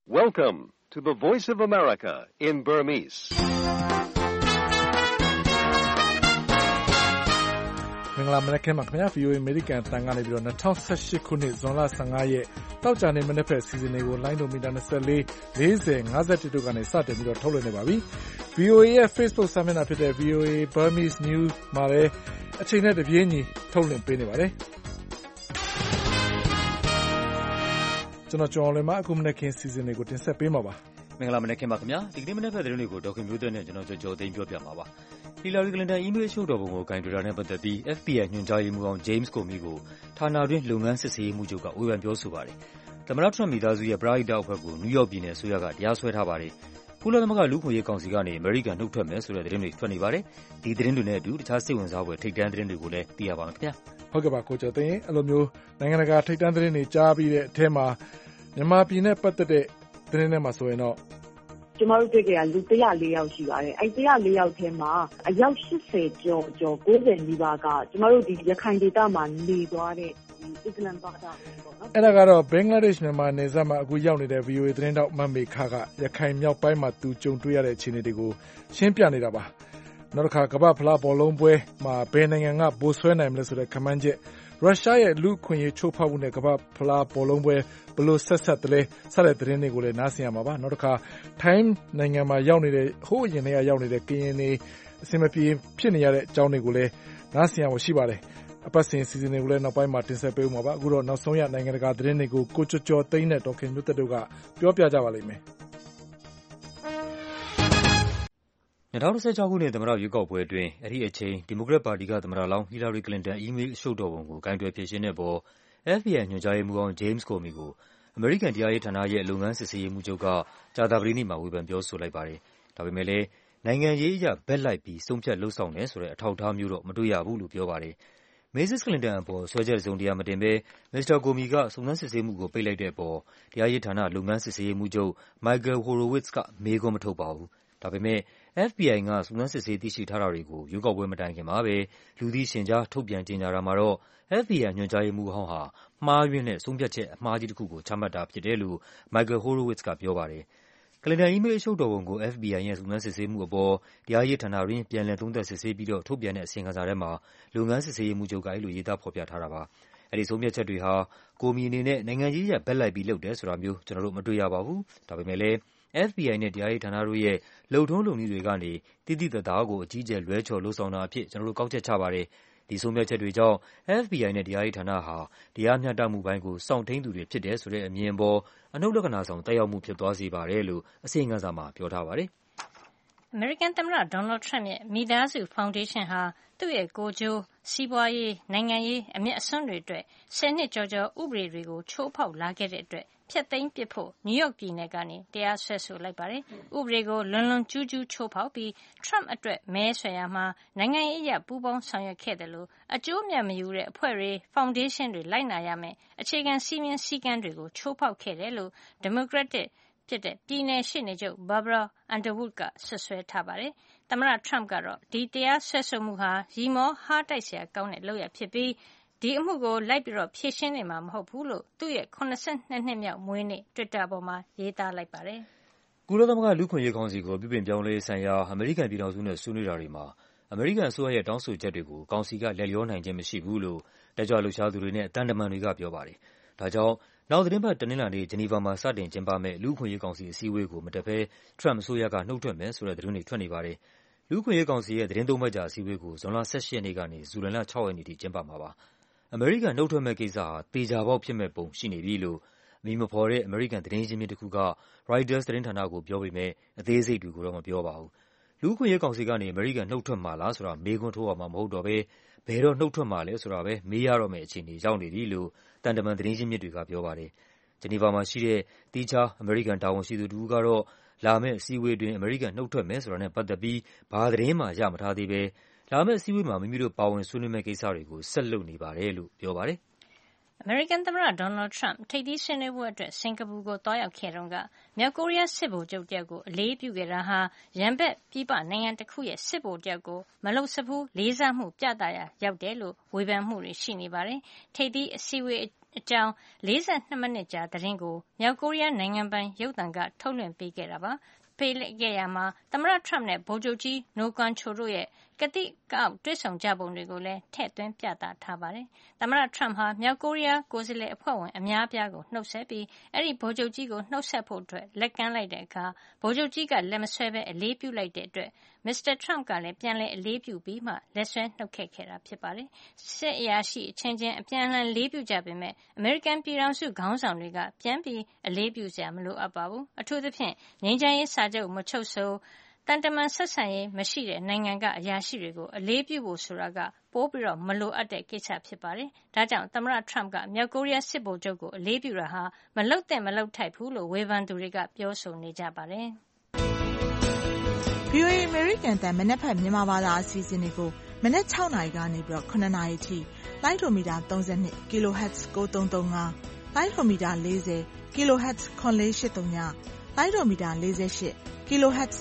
Welcome to the Voice of America in Burmese. မင်္ဂလာမနက်ခင်းပါခင်ဗျာ VOA American တန်ကနေပြီးတော့2018ခုနှစ်ဇွန်လ15ရက်တောက်ကြနေမနေ့ဖက်စီစဉ်တွေကိုလိုင်းဒိုမီတာ24 40 51တို့ကနေစတင်ပြီးတော့ထုတ်လွှင့်နေပါပြီ VOA ရဲ့ Facebook စာမျက်နှာဖြစ်တဲ့ VOA Burmese News မှာလည်းအချိန်နဲ့တပြေးညီထုတ်လွှင့်ပေးနေပါတယ်ကျွန်တော်ကျော်လွင်မှာအခုမနက်ခင်းစီစဉ်တွေကိုတင်ဆက်ပေးမှာပါမင်္ဂလာမနက်ခင်းပါခင်ဗျာဒီကနေ့မနက်ဖက်သတင်းတွေကိုဒေါက်ခင်မျိုးသက်နဲ့ကျွန်တော်ကျော်သိန်းပြောပြမှာပါဟီလာရီကလင်တန်အီးမေးလ်ရှုပ်တော်ပုံကိုဂိုင်ဒရာနဲ့ပတ်သက်ပြီး FBI ညွှန်ကြားရေးမှူးအောင် James Comey ကိုဌာနတွင်းလုပ်ငန်းစစ်ဆေးရေးမှူးချုပ်ကဝေဖန်ပြောဆိုပါတယ်သမ္မတထရမ့်မိသားစုရဲ့ပရာဟိတအဖွဲ့ကိုနယူးယောက်ပြည်နယ်အစိုးရကတရားစွဲထားပါတယ်ကုလသမဂ္ဂလူ့အခွင့်အရေးကောင်စီကနေအမေရိကန်နှုတ်ထွက်မယ်ဆိုတဲ့သတင်းတွေထွက်နေပါတယ်ဒီသတင်းတွေနဲ့အတူတခြားစိတ်ဝင်စားဖွယ်ထိပ်တန်းသတင်းတွေကိုလည်းသိရပါမယ်ခင်ဗျာဟုတ်ကဲ့ပါကိုကျော်သိန်းအဲ့လိုမျိုးနိုင်ငံတကာထိပ်တန်းသတင်းတွေကြားပြီးတဲ့အထက်မှာမြန်မာပြည်နဲ့ပတ်သက်တဲ့သတင်းတွေမှာဆိုရင်တော့ကျမတို့တွေ့ကြရလူ104ယောက်ရှိပါတယ်အဲ့104ယောက်ထဲမှာအယောက်80ကျော်90နီးပါးကကျမတို့ဒီရခိုင်ဒေသမှာနေသွားတဲ့အစ္စလမ်ဘာသာဝင်ပေါ့နော်အဲ့ဒါကတော့ဘင်္ဂလားဒေ့ရှ်မြန်မာနယ်စပ်မှာအခုရောက်နေတဲ့ VOA သတင်းတောက်မမေခကရခိုင်မြောက်ပိုင်းမှာသူကြုံတွေ့ရတဲ့အခြေအနေတွေကိုရှင်းပြနေတာပါနောက်တစ်ခါကမ္ဘာဖလားဘောလုံးပွဲမှာဘယ်နိုင်ငံကပိုဆွဲနိုင်မလဲဆိုတဲ့ခန့်မှန်းချက်ရုရှားရဲ့လူ့အခွင့်အရေးချိုးဖောက်မှုနဲ့ကမ္ဘာဖလားဘောလုံးပွဲဘယ်လိုဆက်တလဲစတဲ့သတင်းတွေကိုလည်းနားဆင်ရမှာပါနောက်တစ်ခါထိုင်းနိုင်ငံမှာရောက်နေတဲ့ဟိုးအရင်တွေကရောက်နေတဲ့ကရင်တွေအစင်မပြေဖြစ်နေရတဲ့အကြောင်းတွေကိုလည်းနားဆင်ရမှာရှိပါတယ်အပတ်စဉ်စီစဉ်တွေကိုလည်းနောက်ပိုင်းမှာတင်ဆက်ပေးဦးမှာပါအခုတော့နောက်ဆုံးရနိုင်ငံတကာသတင်းတွေကိုကိုကျော်သိန်းနဲ့ဒေါက်ခင်မျိုးသက်တို့ကပြောပြကြပါလိမ့်မယ် 2016ခုနှစ်သမ္မတရွေးကောက်ပွဲအတွင်းအဲ့ဒီအချိန်ဒီမိုကရက်ပါတီကသမ္မတလောင်းဟီလာရီကလင်တန်အီးမေးလ်ရှုပ်တော်ပုံကိုဂိုင်တွယ်ဖြေရှင်းတဲ့ပေါ် FBI ညွှန်ကြားရေးမှူးအောင် James Comey ကိုအမေရိကန်တရားရေးဌာနရဲ့လုပ်ငန်းစစ်ဆေးရေးမှူးချုပ်ကကြာသပတေးနေ့မှာဝေဖန်ပြောဆိုလိုက်ပါတယ်ဒါပေမဲ့လည်းနိုင်ငံရေးအရဘက်လိုက်ပြီးဆုံးဖြတ်လုပ်ဆောင်တယ်ဆိုတဲ့အထောက်အထားမျိုးတော့မတွေ့ရဘူးလို့ပြောပါတယ်မစ္စစ်ကလင်တန်အပေါ်ဆွဲချက်စုံတရားမတင်ဘဲမစ္စတာကိုမီကစုံစမ်းစစ်ဆေးမှုကိုပိတ်လိုက်တဲ့အပေါ်တရားရေးဌာနလုပ်ငန်းစစ်ဆေးရေးမှူးချုပ် Michael Horowitz ကမေးခွန်းမထုတ်ပါဘူးဒါပေမဲ့ FBI ကစုံစမ်းစစ်ဆေးသိရှိထားတာတွေကိုရွေးကောက်ပွဲမတိုင်ခင်မှာပဲလူသိရှင်ကြားထုတ်ပြန်ကြေညာတာမှာတော့ FBI ညွှန်ကြားရေးမှူးဟောင်းဟာမှားယွင်းတဲ့ဆုံးဖြတ်ချက်အမှားကြီးတစ်ခုကိုချမှတ်တာဖြစ်တယ်လို့ Michael Horowitz ကပြောပါတယ်ကလင်တန်အီးမေးလ်ရှုပ်တော်ပုံကို FBI ရဲ့စုံစမ်းစစ်ဆေးမှုအပေါ်တရားရေးဌာနတွင်ပြန်လည်သုံးသပ်စစ်ဆေးပြီးတော့ထုတ်ပြန်တဲ့အစီရင်ခံစာထဲမှာလုပ်ငန်းစစ်ဆေးရေးမှူးချုပ်ကအဲ့လိုရေးသားဖော်ပြထားတာပါအဲ့ဒီဆုံးဖြတ်ချက်တွေဟာကိုမီအနေနဲ့နိုင်ငံရေးရဘက်လိုက်ပြီးလုပ်တယ်ဆိုတာမျိုးကျွန်တော်တို့မတွေ့ရပါဘူးဒါပေမဲ့လည်းFBI နဲ့တရားရေးဌာနတို့ရဲ့လုပ်ထုံးလုပ်နည်းတွေကနေတိတိတသာကိုအကြီးအကျယ်လွဲချော်လုပ်ဆောင်တာအဖြစ်ကျွန်တော်တို့ကောက်ချက်ချပါတယ်ဒီဆုံးဖြတ်ချက်တွေကြောင့် FBI နဲ့တရားရေးဌာနဟာတရားမျှတမှုပိုင်းကိုစောင့်ထိန်သူတွေဖြစ်တယ်ဆိုတဲ့အမြင်ပေါ်အနှုတ်လက္ခဏာဆောင်တက်ရောက်မှုဖြစ်သွားစေပါတယ်လို့အစီရင်ခံစာမှာပြောထားပါတယ်အမေရိကန်သမ္မတဒေါ်နယ်ထရမ့်ရဲ့မိသားစုဖောင်ဒေးရှင်းဟာသူ့ရဲ့ကိုယ်ကျိုးစီးပွားရေးနိုင်ငံရေးအမြတ်အစွန်းတွေအတွက်10နှစ်ကျော်ဥပဒေတွေကိုချိုးဖောက်လာခဲ့တဲ့အတွက်ဖျက်သိမ်းပစ်ဖို့နယူးယောက်ပြည်နယ်ကနေတရားစွဲဆိုလိုက်ပါတယ်။ဥပဒေကိုလွန်လွန်ကျူးကျူးချိုးဖောက်ပြီး Trump အတွက်မဲဆွယ်ရာမှာနိုင်ငံရေးအရပူးပေါင်းဆောင်ရွက်ခဲ့တယ်လို့အကျိုးအမြတ်မယူတဲ့အဖွဲ့တွေဖောင်ဒေးရှင်းတွေလိုက်နာရမယ်အခြေခံစည်းမျဉ်းစည်းကမ်းတွေကိုချိုးဖောက်ခဲ့တယ်လို့ဒီမိုကရက်တစ်ဖြစ်တဲ့ပြည်နယ်ရှေ့နေချုပ် Barbara Underwood ကဆွဆွဲထားပါတယ်။သမ္မတ Trump ကတော့ဒီတရားစွဲဆိုမှုဟာရီမောဟားတိုက်စရာကောင်းတဲ့လုပ်ရပ်ဖြစ်ပြီးဒီအမှုကိုလိုက်ပြီးဖြေရှင်းနေမှာမဟုတ်ဘူးလို့သူ့ရဲ့82နှစ်မြောက်မွေးနေ့ Twitter ပေါ်မှာရေးသားလိုက်ပါတယ်။ကုလသမဂ္ဂလူ့အခွင့်အရေးကောင်စီကိုပြုပြင်ပြောင်းလဲရေးဆိုင်ရာအမေရိကန်ပြည်ထောင်စုနဲ့ဆွေးနွေးတာတွေမှာအမေရိကန်အစိုးရရဲ့တောင်းဆိုချက်တွေကိုကောင်စီကလက်လျောနိုင်ခြင်းမရှိဘူးလို့တက်ကြွလှုပ်ရှားသူတွေနဲ့တန်တမန်တွေကပြောပါတယ်။ဒါကြောင့်နောက်သတင်းပတ်တနင်္လာနေ့ဂျနီဗာမှာစတင်ကျင်းပမယ့်လူ့အခွင့်အရေးကောင်စီအစည်းအဝေးကိုမတက်ဘဲ Trump အစိုးရကနှုတ်ထွက်မယ်ဆိုတဲ့သတင်းတွေထွက်နေပါတယ်။လူ့အခွင့်အရေးကောင်စီရဲ့သတင်းသုံးပတ်ကြာအစည်းအဝေးကိုဇွန်လ18ရက်နေ့ကနေဇူလိုင်လ6ရက်နေ့ထိကျင်းပမှာပါ။အမေရိကန်နှုတ်ထွက်မဲ့ကိစ္စဟာသေချာပေါက်ဖြစ်မဲ့ပုံရှိနေပြီလို့အမည်မဖော်တဲ့အမေရိကန်သတင်းရင်းမြစ်တစ်ခုက Reuters သတင်းဌာနကိုပြောပေမဲ့အသေးစိတ်တွေကိုတော့မပြောပါဘူး။လူ့အခွင့်အရေးကောင်စီကနေအမေရိကန်နှုတ်ထွက်မှာလားဆိုတာမေးခွန်းထိုးရမှာမဟုတ်တော့ဘဲဘယ်တော့နှုတ်ထွက်မှာလဲဆိုတာပဲမေးရတော့မယ့်အခြေအနေရောက်နေပြီလို့တန်တမန်သတင်းရင်းမြစ်တွေကပြောပါတယ်။ဂျနီဗာမှာရှိတဲ့သီးခြားအမေရိကန်တာဝန်ရှိသူတစ်ဦးကတော့လာမယ့်အစည်းအဝေးတွင်အမေရိကန်နှုတ်ထွက်မယ်ဆိုတာနဲ့ပတ်သက်ပြီးဘာသတင်းမှရမထားသေးဘဲလာမယ့်အစည်းအဝေးမှာမိမိတို့ပါဝင်ဆွေးနွေးမယ့်ကိစ္စတွေကိုဆက်လုပ်နေပါတယ်လို့ပြောပါတယ်။အမေရိကန်သမ္မတဒေါ်နယ်ထရမ့်ထိပ်သီးဆွေးနွေးပွဲအတွက်စင်ကာပူကိုသွားရောက်ခဲ့တုန်းကမြောက်ကိုရီးယားစစ်ဗိုလ်ချုပ်တယောက်ကိုအလေးပြုခဲ့တာဟာရန်ဘက်ပြည်ပနိုင်ငံတစ်ခုရဲ့စစ်ဗိုလ်တယောက်ကိုမလုပ်စဖူးလေးစားမှုပြသရာရောက်တယ်လို့ဝေဖန်မှုတွေရှိနေပါတယ်။ထိပ်သီးအစည်းအဝေးအကြောင်း42 မိနစ်ကြာသတင်းကိုမြောက်ကိုရီးယားနိုင်ငံပိုင်ရုပ်သံကထုတ်လွှင့်ပေးခဲ့တာပါ။ပေးခဲ့ရာမှာသမ္မတ Trump နဲ့ဗိုလ်ချုပ်ကြီး No Kwang-chol တို့ရဲ့ကတိကအောက်တွေ့ဆုံကြပုံတွေကိုလည်းထည့်သွင်းပြသထားပါတယ်။သမ္မတ Trump ဟာမြောက်ကိုရီးယားကိုယ်စားလှယ်အဖွဲ့ဝင်အများအပြားကိုနှုတ်ဆက်ပြီးအဲဒီဗိုလ်ချုပ်ကြီးကိုနှုတ်ဆက်ဖို့လက်ကမ်းလိုက်တဲ့အခါဗိုလ်ချုပ်ကြီးကလက်မဆွဲဘဲအလေးပြုလိုက်တဲ့အတွက်Mr. Trump ကလည်းပြန်လည်အလေးပြုပြီးမှလက်ဆွဲနှုတ်ခဲ့တာဖြစ်ပါတယ်။စစ်အရာရှိအချင်းချင်းအပြန်အလှန်လေးပြုကြပေမဲ့အမေရိကန်ပြည်ထောင်စုခေါင်းဆောင်တွေကပြန်ပြီးအလေးပြုစရာမလိုအပ်ပါဘူး။အထူးသဖြင့်ငြိမ်းချမ်းရေးစာချုပ်မချုပ်ဆိုတန်တမန်ဆက်ဆံရေးမရှိတဲ့နိုင်ငံကအရာရှိတွေကိုအလေးပြုဖို့ဆိုတာကပိုပြီးမလိုအပ်တဲ့ကိစ္စဖြစ်ပါတယ်။ဒါကြောင့်သမ္မတ Trump ကမြောက်ကိုရီးယားစစ်ဗိုလ်ချုပ်ကိုအလေးပြုတာဟာမလုပ်သင့်မလုပ်ထိုက်ဘူးလို့ဝေဖန်သူတွေကပြောဆိုနေကြပါတယ်။ VOA အမေရိကန်တန်မနက်ဖက်မြန်မာဘာသာအစီအစဉ်တွေကိုမနက်6 နာရီကနေ9 နာရီထိလိုင်းဒိုမီတာ32 kHz 9335လိုင်းဒိုမီတာ40 kHz 9483လိုင်းဒိုမီတာ48 kHz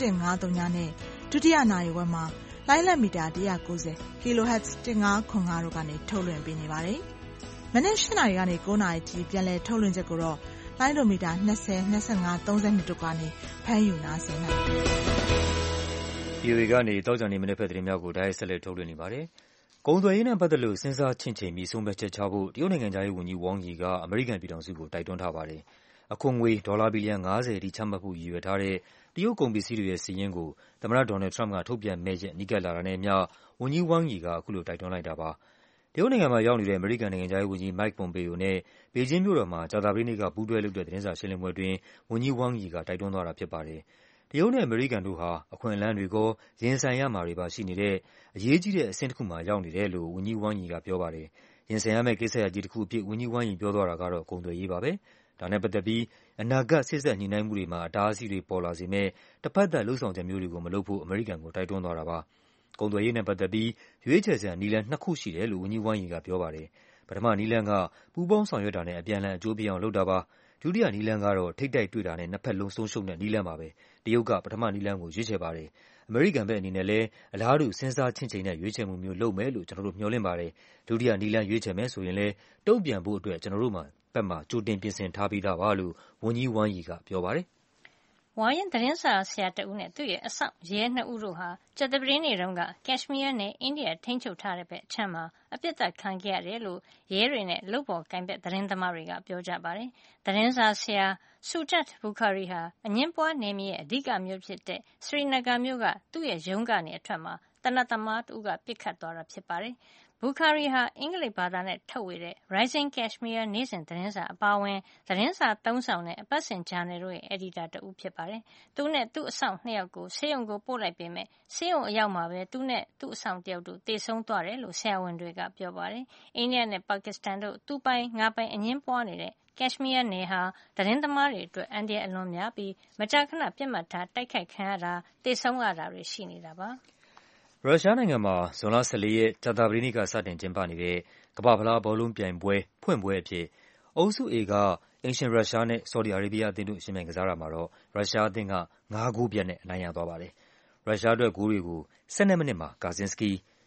6153နဲ့ဒုတိယနာရီဝက်မှာလိုင်းလက်မီတာ190 kHz 1505တို့ကနေထုတ်လွှင့်ပေးနေပါတယ်။မနက်8 နာရီကနေ9 နာရီထိပြန်လည်ထုတ်လွှင့်ချက်ကိုတော့လိုင်းဒိုမီတာ20 25 32တို့ကနေဖမ်းယူနားဆင်နိုင်ပါတယ်။ VOA ကနေတောက်ကြနေမနေ့ဖက်သတင်းများကိုတိုက်ရိုက်ဆက်လက်ထုတ်လွှင့်နေပါတယ်။ကုန်သွယ်ရေးနဲ့ပတ်သက်လို့စဉ်းစားချင့်ချိန်ပြီးဆုံးဖြတ်ချက်ချဖို့တရုတ်နိုင်ငံသားရေးဝန်ကြီး Wang Yi ကအမေရိကန်ပြည်ထောင်စုကိုတိုက်တွန်းထားပါတယ်။အခွန်ငွေဒေါ်လာဘီလီယံ50အထိချမှတ်ဖို့ရည်ရွယ်ထားတဲ့တရုတ်ကုန်ပစ္စည်းတွေရဲ့စာရင်းကိုသမ္မတ Donald Trump ကထုတ်ပြန်မယ့်ရက်နီးကပ်လာတာနဲ့အမျှဝန်ကြီး Wang Yi ကအခုလိုတိုက်တွန်းလိုက်တာပါ။တရုတ်နိုင်ငံမှာရောက်နေတဲ့ အမေရိကန်နိုင်ငံခြားရေးဝန်ကြီး Mike Pompeo နဲ့ဘေကျင်းမြို့တော်မှာကြာသပတေးနေ့ကပူးတွဲလုပ်တဲ့သတင်းစာရှင်းလင်းပွဲအတွင်းဝန်ကြီး Wang Yi ကတိုက်တွန်းသွားတာဖြစ်ပါတယ်။တရုတ်နဲ့အမေရိကန်တို့ဟာအခွင့်အလမ်းတွေကောရင်ဆိုင်ရမှာတွေပါရှိနေတဲ့အရေးကြီးတဲ့အဆင့်တစ်ခုမှာရောက်နေတယ်လို့ဝန်ကြီး Wang Yi ကပြောပါတယ်။ရင်ဆိုင်ရမယ့်ကိစ္စရပ်ကြီးတစ်ခုအဖြစ်ဝန်ကြီး Wang Yi ပြောသွားတာကတော့ကုန်သွယ်ရေးပါပဲ။ဒါနဲ့ပတ်သက်ပြီးအနာဂတ်စေ့စပ်ညှိနှိုင်းမှုတွေမှာအတားအဆီးတွေပေါ်လာစေမယ့်တဖက်သတ်လုပ်ဆောင်ချက်မျိုးတွေကိုမလုပ်ဖို့အမေရိကန်ကိုတိုက်တွန်းသွားတာပါ။ကုန်သွယ်ရေးနဲ့ပတ်သက်ပြီးရွေးချယ်စရာနည်းလမ်းနှစ်ခုရှိတယ်လို့ဝန်ကြီး Wang Yi ကပြောပါတယ်။ပထမနည်းလမ်းကပူးပေါင်းဆောင်ရွက်တာနဲ့အပြန်အလှန်အကျိုးဖြစ်အောင်လုပ်တာပါ။ဒုတိယနည်းလမ်းကတော့ထိပ်တိုက်တွေ့တာနဲ့နှစ်ဖက်လုံးဆုံးရှုံးတဲ့နည်းလမ်းပါပဲ။တရုတ်ကပထမနည်းလမ်းကိုရွေးချယ်ပါတယ်။အမေရိကန်ဘက်အနေနဲ့လည်းအလားတူစဉ်းစားချင့်ချိန်တဲ့ရွေးချယ်မှုမျိုးလုပ်မယ်လို့ကျနော်တို့မျှော်လင့်ပါတယ်။ဒုတိယနည်းလမ်းရွေးချယ်မယ်ဆိုရင်လည်းတုံ့ပြန်ဖို့အတွက်ကျနော်တို့ဘက်မှာကြိုတင်ပြင်ဆင်ထားပြီးသားပါလို့ဝန်ကြီး Wang Yi ကပြောပါတယ်။ဝါရင့်သတင်းစာဆရာတဦးနဲ့သူ့ရဲ့အစောင့်ရဲ2ဦးတို့ဟာကြာသပတေးနေ့တုန်းကကက်ရှ်မီးယားနယ်အိန္ဒိယထိန်းချုပ်ထားတဲ့ဘက်အခြမ်းမှာအပစ်သတ်ခံခဲ့ရတယ်လို့ရဲတွေနဲ့လုပ်ဖော်ကိုင်ဘက်သတင်းသမားတွေကပြောကြပါတယ်။သတင်းစာဆရာ Sujat Bukhari ဟာအငြင်းပွားနယ်မြေရဲ့အဓိကမြို့ဖြစ်တဲ့ Srinagar မြို့ကသူ့ရဲ့ရုံးကနေအထွက်မှာသေနတ်သမားတဦးကပစ်ခတ်သွားတာဖြစ်ပါတယ်။ Bukhari ဟာအင်္ဂလိပ်ဘာသာနဲ့ထုတ်ဝေတဲ့ Rising Kashmir နေ့စဉ်သတင်းစာအပါအဝင်သတင်းစာ3 စောင်နဲ့အပတ်စဉ်ဂျာနယ်တို့ရဲ့အယ်ဒီတာတဦးဖြစ်ပါတယ်။သူနဲ့သူ့အစောင့်2ယောက်ကိုဆေးရုံကိုပို့လိုက်ပေမဲ့ဆေးရုံအရောက်မှာပဲသူနဲ့သူ့အစောင့်တယောက်တို့သေဆုံးသွားတယ်လို့ဆရာဝန်တွေကပြောပါတယ်။အိန္ဒိယနဲ့ပါကစ္စတန်တို့သူပိုင်ငါပိုင်အငြင်းပွားနေတဲ့ကက်ရှ်မီးယားနယ်ဟာသတင်းသမားတွေအတွက်အန္တရာယ်အလွန်များပြီးမကြာခဏပစ်မှတ်ထားတိုက်ခိုက်ခံရတာသေဆုံးရတာတွေရှိနေတာပါ။ရုရှားနိုင်ငံမှာဇွန်လ14ရက်ကြာသပတေးနေ့ကစတင်ကျင်းပနေတဲ့ကမ္ဘာ့ဖလားဘောလုံးပြိုင်ပွဲဖွင့်ပွဲအဖြစ်အုပ်စု A ကအိမ်ရှင်ရုရှားနဲ့ဆော်ဒီအာရေးဘီးယားအသင်းတို့ယှဉ်ပြိုင်ကစားတာမှာတော့ရုရှားအသင်းက5 ဂိုးပြတ်နဲ့အနိုင်ရသွားပါတယ်။ရုရှားအတွက်ဂိုးတွေကို12မိနစ်မှာ Gazinsky,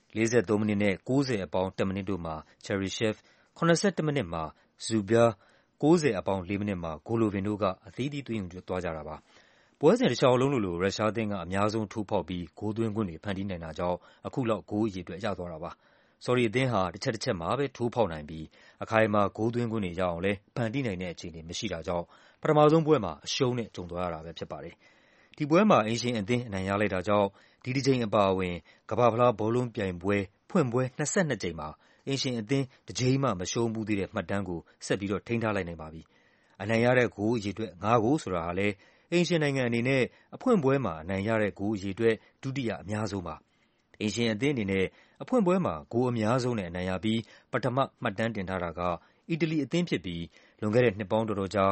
43မိနစ်နဲ့90+1 မိနစ်တို့မှာ Cheryshev, 81မိနစ်မှာ Dzyuba, 90+4 မိနစ်မှာ Golovin တို့ကအသီးသီးသွင်းယူသွားကြတာပါ။ပွဲစဉ်တလျှောက်လုံးလိုလိုရုရှားအသင်းကအများဆုံးထိုးဖောက်ပြီးဂိုးသွင်းခွင့်တွေဖန်တီးနိုင်တာကြောင့်အခုလောက်ဂိုးအရေအတွက်ရသွားတာပါ။ဆော်ဒီအသင်းဟာတချက်မှာပဲထိုးဖောက်နိုင်ပြီးအခိုင်အမာဂိုးသွင်းခွင့်တွေရအောင်လည်းဖန်တီးနိုင်တဲ့အခြေအနေမရှိတာကြောင့်ပထမဆုံးပွဲမှာအရှုံးနဲ့ကြုံသွားရတာပဲဖြစ်ပါတယ်။ဒီပွဲမှာအိမ်ရှင်အသင်းအနိုင်ရလိုက်တာကြောင့်ဒီတစ်ကြိမ်အပါအဝင်ကမ္ဘာ့ဖလားဘောလုံးပြိုင်ပွဲဖွင့်ပွဲ22ကြိမ်မှာအိမ်ရှင်အသင်းတစ်ကြိမ်မှမရှုံးဘူးသေးတဲ့မှတ်တမ်းကိုဆက်ပြီးထိန်းထားလိုက်နိုင်ပါပြီ။အနိုင်ရတဲ့ဂိုးအရေအတွက်5 ဂိုးဆိုတာဟာလည်းအိမ်ရှင်နိုင်ငံအနေနဲ့အဖွင့်ပွဲမှာအနိုင်ရတဲ့ဂိုးအရေအတွက်ဒုတိယအများဆုံးပါ။အိမ်ရှင်အသင်းအနေနဲ့အဖွင့်ပွဲမှာဂိုးအများဆုံးနဲ့အနိုင်ရပြီးပထမမှတ်တမ်းတင်ထားတာကအီတလီအသင်းဖြစ်ပြီးလွန်ခဲ့တဲ့နှစ်ပေါင်းတော်တော်ကြာ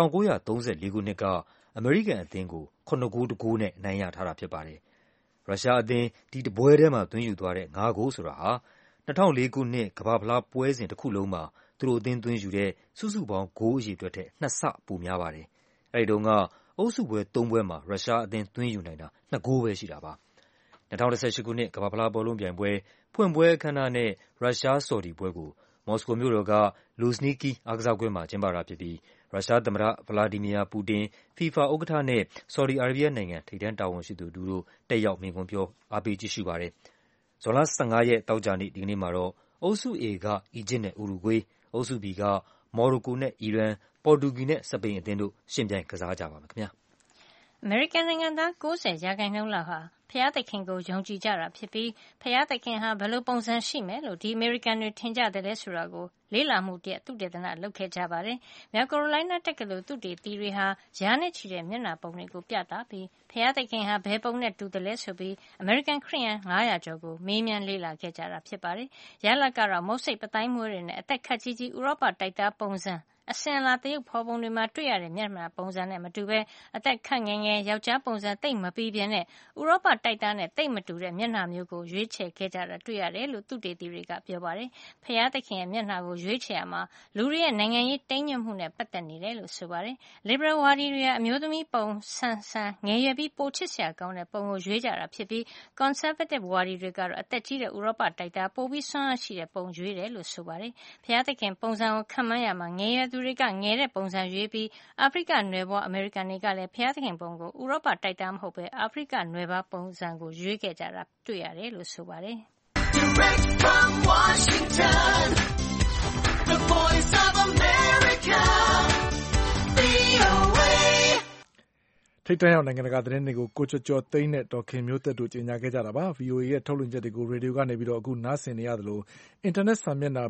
1934ခုနှစ်ကအမေရိကန်အသင်းကို7 ဂိုး 1 ဂိုးနဲ့အနိုင်ရထားတာဖြစ်ပါတယ်။ရုရှားအသင်းဒီတပွဲထဲမှာသွင်းယူသွားတဲ့5 ဂိုးဆိုတာဟာ2004ခုနှစ်ကမ္ဘာ့ဖလားပွဲစဉ်တစ်ခုလုံးမှာသူတို့အသင်းသွင်းယူတဲ့စုစုပေါင်းဂိုးအရေအတွက်ထက်2 ဆပိုများပါတယ်။အဲဒီတုန်းကအုပ်စုပွဲ3ပွဲမှာရုရှားအသင်းသွင်းယူနိုင်တာ2 ဂိုးပဲရှိတာပါ။2018ခုနှစ်ကမ္ဘာ့ဖလားဘောလုံးပြိုင်ပွဲဖွင့်ပွဲအခမ်းအနားနဲ့ရုရှား-ဆော်ဒီပွဲကိုမော်စကိုမြို့တော်က Luzhniki အားကစားကွင်းမှာကျင်းပတာဖြစ်ပြီး ရုရှားသမ္မတ ဗလာဒီမီယာပူတင်၊ FIFA ဥက္ကဋ္ဌနဲ့ ဆော်ဒီအာရေးဘီးယားနိုင်ငံ ထိပ်တန်းတာဝန်ရှိသူတဦးတို့ တက်ရောက်မိန့်ခွန်းပြော အားပေးကြည့်ရှုပါတယ်။ ဇွန်လ ၁၅ ရက် သောကြာနေ့ ဒီကနေ့မှာတော့ အုပ်စု A က အီဂျစ်နဲ့ ဥရုဂွေး၊ အုပ်စု B က မော်ရိုကိုနဲ့ အီရန်၊ ပေါ်တူဂီနဲ့ စပိန်အသင်းတို့ ယှဉ်ပြိုင်ကစားကြပါမယ်ခင်ဗျာ။အမေရိကန်နိုင်ငံသား 90% လောက်ဟာဘုရားသခင်ကိုယုံကြည်ကြတာဖြစ်ပြီးဘုရားသခင်ဟာဘယ်လိုပုံစံရှိမယ်လို့ဒီအမေရိကန်တွေထင်ကြသလဲဆိုတာကိုလေ့လာမှုတရပ်သုတေသနလုပ်ခဲ့ကြပါတယ်။မြောက်ကယ်ရိုလိုင်းနားတက္ကသိုလ်သုတေသီတွေဟာရာနဲ့ချီတဲ့မျက်နှာပုံတွေကိုပြသပြီးဘုရားသခင်ဟာဘယ်ပုံနဲ့တူသလဲဆိုပြီးအမေရိကန်ခရစ်ယာန်900ကျော်ကိုမေးမြန်းလေ့လာခဲ့ကြတာဖြစ်ပါတယ်။ရလဒ်ကတော့မုတ်စိတ်ပသိုင်းမွှေးတွေနဲ့အသက်ခပ်ကြီးကြီးဥရောပတိုက်သားပုံစံအစဉ်အလာတရုတ်ဖေါ်ပုံတွေမှာတွေ့ရတဲ့မျက်နှာပုံစံနဲ့မတူဘဲအသက်ခပ်ငယ်ငယ်ယောက်ျားပုံစံသိပ်မပီပြင်တဲ့ဥရောပတိုက်သားနဲ့သိပ်မတူတဲ့မျက်နှာမျိုးကိုရွေးချယ်ခဲ့ကြတာတွေ့ရတယ်လို့သုတေသီတွေကပြောပါတယ်။ဘုရားသခင်ရဲ့မျက်နှာကိုရွေးချယ်ရမှာလူတွေရဲ့နိုင်ငံရေးတိမ်းညွတ်မှုနဲ့ပတ်သက်နေတယ်လို့ဆိုပါတယ်။ Liberal ဝါဒီတွေကအမျိုးသမီးပုံဆန်ငယ်ရွယ်ပြီးပိုချစ်စရာကောင်းတဲ့ပုံကိုရွေးကြတာဖြစ်ပြီး Conservative ဝါဒီတွေကတော့အသက်ကြီးတဲ့ဥရောပတိုက်သားပိုပြီးစွမ်းအားရှိတဲ့ပုံရွေးတယ်လို့ဆိုပါတယ်။ဘုရားသခင်ပုံစံကိုခန့်မှန်းရမှာငယ်ရွယ်သူတွေကငယ်တဲ့ပုံစံရွေးပြီးအာဖရိကနွယ်ဖွားအမေရိကန်တွေကလည်းဘုရားသခင်ပုံကိုဥရောပတိုက်သားမဟုတ်ပဲအာဖရိကနွယ်ဖွားပုံစံကိုရွေးခဲ့ကြတာတွေ့ရတယ်လို့ဆိုပါတယ်။ Direct from Washington, the voice of America, VOA. ထိပ်တန်းရောက်နိုင်ငံတကာသတင်းတွေကိုကိုကျော်ကျော်သိန်းနဲ့ဒေါ်ခင်မျိုးသက်တို့ကြီးညာခဲ့ကြတာပါ VOA ရဲ့ထုတ်လွှင့်ချက်တွေကိုရေဒီယိုကနေပြီးတော့အခုနားဆင်နေရသလိုအင်တာနက်စာမျက်နှာ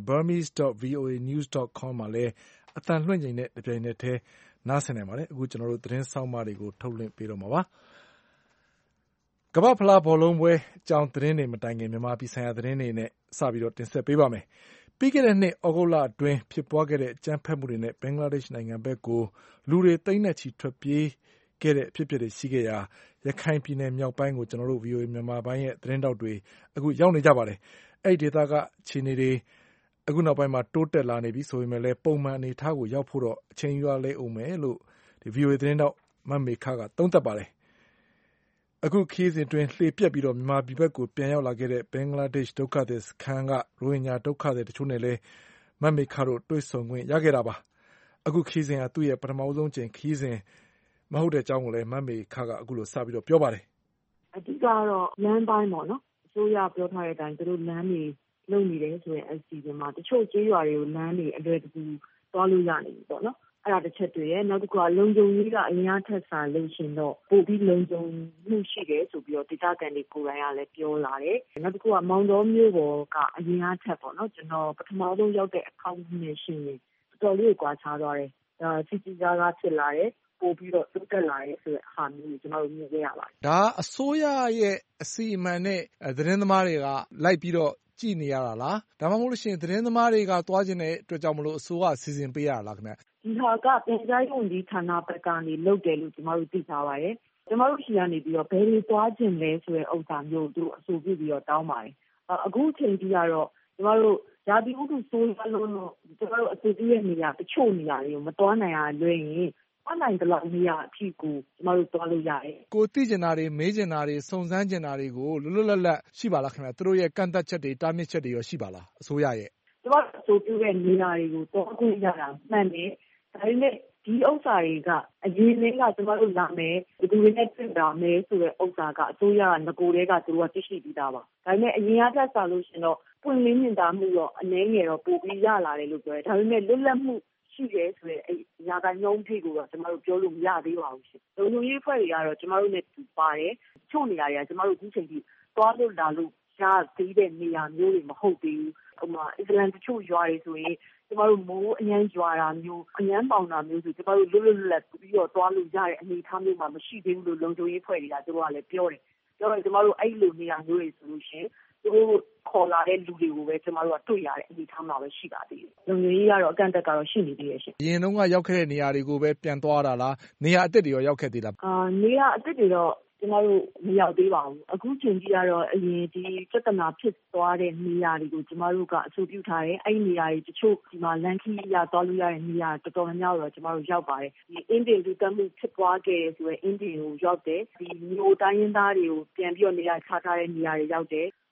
burmese.voanews.com မှာလည်းအသံလွှင့်ချိန်နဲ့တပြိုင်နက်တည်းနားဆင်နိုင်ပါတယ်အခုကျွန်တော်တို့သတင်းဆောင်မတွေကိုထုတ်လွှင့်ပေးတော့မှာပါကမ္ဘာဖလားဘောလုံးပွဲအကြောင်းသတင်းတွေမတိုင်ခင်မြန်မာပြည်ဆိုင်ရာသတင်းတွေနဲ့စပြီးတော့တင်ဆက်ပေးပါမယ်ပြီးခဲ့တဲ့နှစ်ဩဂုတ်လအတွင်းဖြစ်ပွားခဲ့တဲ့အကြမ်းဖက်မှုတွေနဲ့ဘင်္ဂလားဒေ့ရှ်နိုင်ငံဘက်ကိုလူတွေသိန်းနဲ့ချီထွက်ပြေးခဲ့တဲ့အဖြစ်အပျက်တွေရှိခဲ့ရာရခိုင်ပြည်နယ်မြောက်ပိုင်းကိုကျွန်တော်တို့ VOA မြန်မာပိုင်းရဲ့သတင်းတောက်တွေအခုရောက်နေကြပါတယ်အဲ့ဒီဒေသကခြေနေတွေအခုနောက်ပိုင်းမှာတိုးတက်လာနေပြီဆိုပေမဲ့လည်းပုံမှန်အနေအထားကိုရောက်ဖို့တော့အချိန်ယူရလိမ့်ဦးမယ်လို့ဒီ VOA သတင်းတောက်မမေခကသုံးသပ်ပါတယ်အခုခီးစဉ်တွင်လှေပြက်ပြီးတော့မြန်မာပြည်ဘက်ကိုပြန်ရောက်လာခဲ့တဲ့ဘင်္ဂလားဒေ့ရှ်ဒုက္ခသည်စခန်းကရိုဟင်ဂျာဒုက္ခသည်တချို့နဲ့လည်းမမေခတို့တွေ့ဆုံခွင့်ရခဲ့တာပါအခုခီးစဉ်ကသူ့ရဲ့ပထမဆုံးချိန်ခီးစဉ်မဟုတ်တဲ့အကြောင်းကိုလည်းမမေခကအခုလိုစပြီးတော့ပြောပါတယ်အဓိကတော့လမ်းပိုင်းပေါ့နော်အစိုးရပြောထားတဲ့အတိုင်းသူတို့လမ်းတွေလုပ်နေတယ်ဆိုရင်အစီအစဉ်မှာတချို့ကျေးရွာတွေကိုလမ်းတွေအလွယ်တကူသွားလို့ရနေပြီပေါ့နော်အဲ့ဒါတစ်ချက်တွေ့ရဲ့နောက်တစ်ခုကလုံခြုံရေးကအများထက်စာလို့ရှင်တော့ပို့ပြီးလုံခြုံမှုရှိတယ်ဆိုပြီးတော့ဒေသခံတွေကိုယ်တိုင်ကလည်းပြောလာတယ်နောက်တစ်ခုကမောင်တော်မျိုးပေါ်ကအရင်အားထက်ပေါ့နော်ကျွန်တော်ပထမဆုံးရောက်တဲ့အခါနဲ့ရှင်ရင်တော်တော်လေးကွာခြားသွားတယ်စီစီကားကားဖြစ်လာတယ်ပို့ပြီးတော့တိုးတက်လာရဲဆိုတဲ့ဟာမျိုးကိုကျွန်တော်တို့မြင်ခဲ့ရပါတယ်ဒါအစိုးရရဲ့အစီအမံနဲ့သတင်းသမားတွေကလိုက်ပြီးတော့ကြည့်နေရတာလားဒါမှမဟုတ်လို့ရှိရင်သတင်းသမားတွေကသွားခြင်းတဲ့အတွက်ကြောင့်မလို့အစိုးရအစီအစဉ်ပေးရတာလားခင်ဗျဒီဟာကပြန်ကြားရေးဝန်ကြီးဌာနဘက်ကနေလုပ်တယ်လို့ကျွန်တော်တို့သိထားပါတယ်ကျွန်တော်တို့ရှိရနေပြီးတော့ဘယ်လိုသွားခြင်းလဲဆိုတဲ့ဥစ္စာမျိုးတို့အဆိုပြုပြီးတော့တောင်းပါတယ်အခုချိန်ကြီးကတော့ကျွန်တော်တို့ရာသီဥတုဆိုးရွားလို့ကျွန်တော်တို့အဆိုပြုရဲ့နေရာတချို့နေရာတွေကိုမသွားနိုင်ရလွယ်ရင်နိုင်တဲ့လောက်နေရာအဖြစ်ကိုကျွန်တော်တို့သွားလို့ရတယ်ကိုသိကျင်တာတွေမေးကျင်တာတွေစုံစမ်းကျင်တာတွေကိုလွတ်လွတ်လပ်လပ်ရှိပါလားခင်ဗျသူတို့ရဲ့ကန့်သက်ချက်တွေတားမြစ်ချက်တွေရောရှိပါလားအစိုးရရဲ့ကျွန်တော်တို့ဆိုပြတဲ့နေရာတွေကိုသွားခွင့်ရတာမှန်တယ်ဒါပေမဲ့ဒီဥစ္စာတွေကအရင်လေးကကျွန်တော်တို့လာမယ်ဒီလိုနဲ့တွေ့တာမယ်ဆိုတဲ့ဥစ္စာကအစိုးရကငကိုတွေကသူတို့ကသိရှိပြီးသားပါဒါပေမဲ့အရင်ကထက်စာလို့ရှင်တော့ပွင့်လင်းမြင်သာမှုတော့အနည်းငယ်တော့ပိုပြီးရလာတယ်လို့ပြောတယ်ဒါပေမဲ့လွတ်လပ်မှုရှိတယ်ဆိုရင်ရာဂညုံးထိကိုတော့ကျွန်တော်တို့ပြောလို့မရသေးပါဘူးရှင်လုံခြုံရေးဖွဲ့တွေကတော့ကျွန်တော်တို့နဲ့ပါတယ်ချို့နေရာတွေကကျွန်တော်တို့ဒီချိန်ထိသွားလို့လာလို့ရသေးတဲ့နေရာမျိုးတွေမဟုတ်သေးဘူးဥပမာအစ္စလမ်တချို့ရွာတွေဆိုရင်ကျွန်တော်တို့မိုးအញ្ញမ်းရွာတာမျိုးအញ្ញမ်းပေါင်တာမျိုးဆိုကျွန်တော်တို့လွတ်လွတ်လပ်ပြီးတော့သွားလို့ရတဲ့အနေအထားမျိုးမှမရှိသေးဘူးလို့လုံခြုံရေးဖွဲ့တွေကသူတို့ကလည်းပြောတယ်ကျွန်တော်တို့အဲ့လိုနေရာမျိုးတွေဆိုလို့ရှင်သူတို့ခေါ်လာတဲ့လူတွေကိုပဲကျွန်တော်တို့ကတွေ့ရတဲ့အနေအထားမှာပဲရှိပါသေးတယ်လုံခြုံရေးကတော့အကန့်အသတ်ကတော့ရှိနေသေးရဲ့ရှင်အရင်တုန်းကရောက်ခဲ့တဲ့နေရာတွေကိုပဲပြန်သွားတာလားနေရာအသစ်တွေရောရောက်ခဲ့သေးလားနေရာအသစ်တွေတော့ကျွန်တော်တို့မရောက်သေးပါဘူးအခုချိန်ကြီးကတော့အရင်ဒီပြဿနာဖြစ်သွားတဲ့နေရာတွေကိုကျွန်တော်တို့ကအဆိုပြုထားတယ်အဲ့ဒီနေရာတွေတချို့ဒီမှာလန်ခီရသွားလို့ရတဲ့နေရာတော်တော်များများတော့ကျွန်တော်တို့ရောက်ပါတယ်ဒီအင်ဒီလူတက်မှုဖြစ်သွားခဲ့ဆိုရင်အင်ဒီကိုရောက်တယ်ဒီမျိုးတိုင်းရင်းသားတွေကိုပြန်ပြီးတော့နေရာချထားတဲ့နေရာတွေရောက်တယ်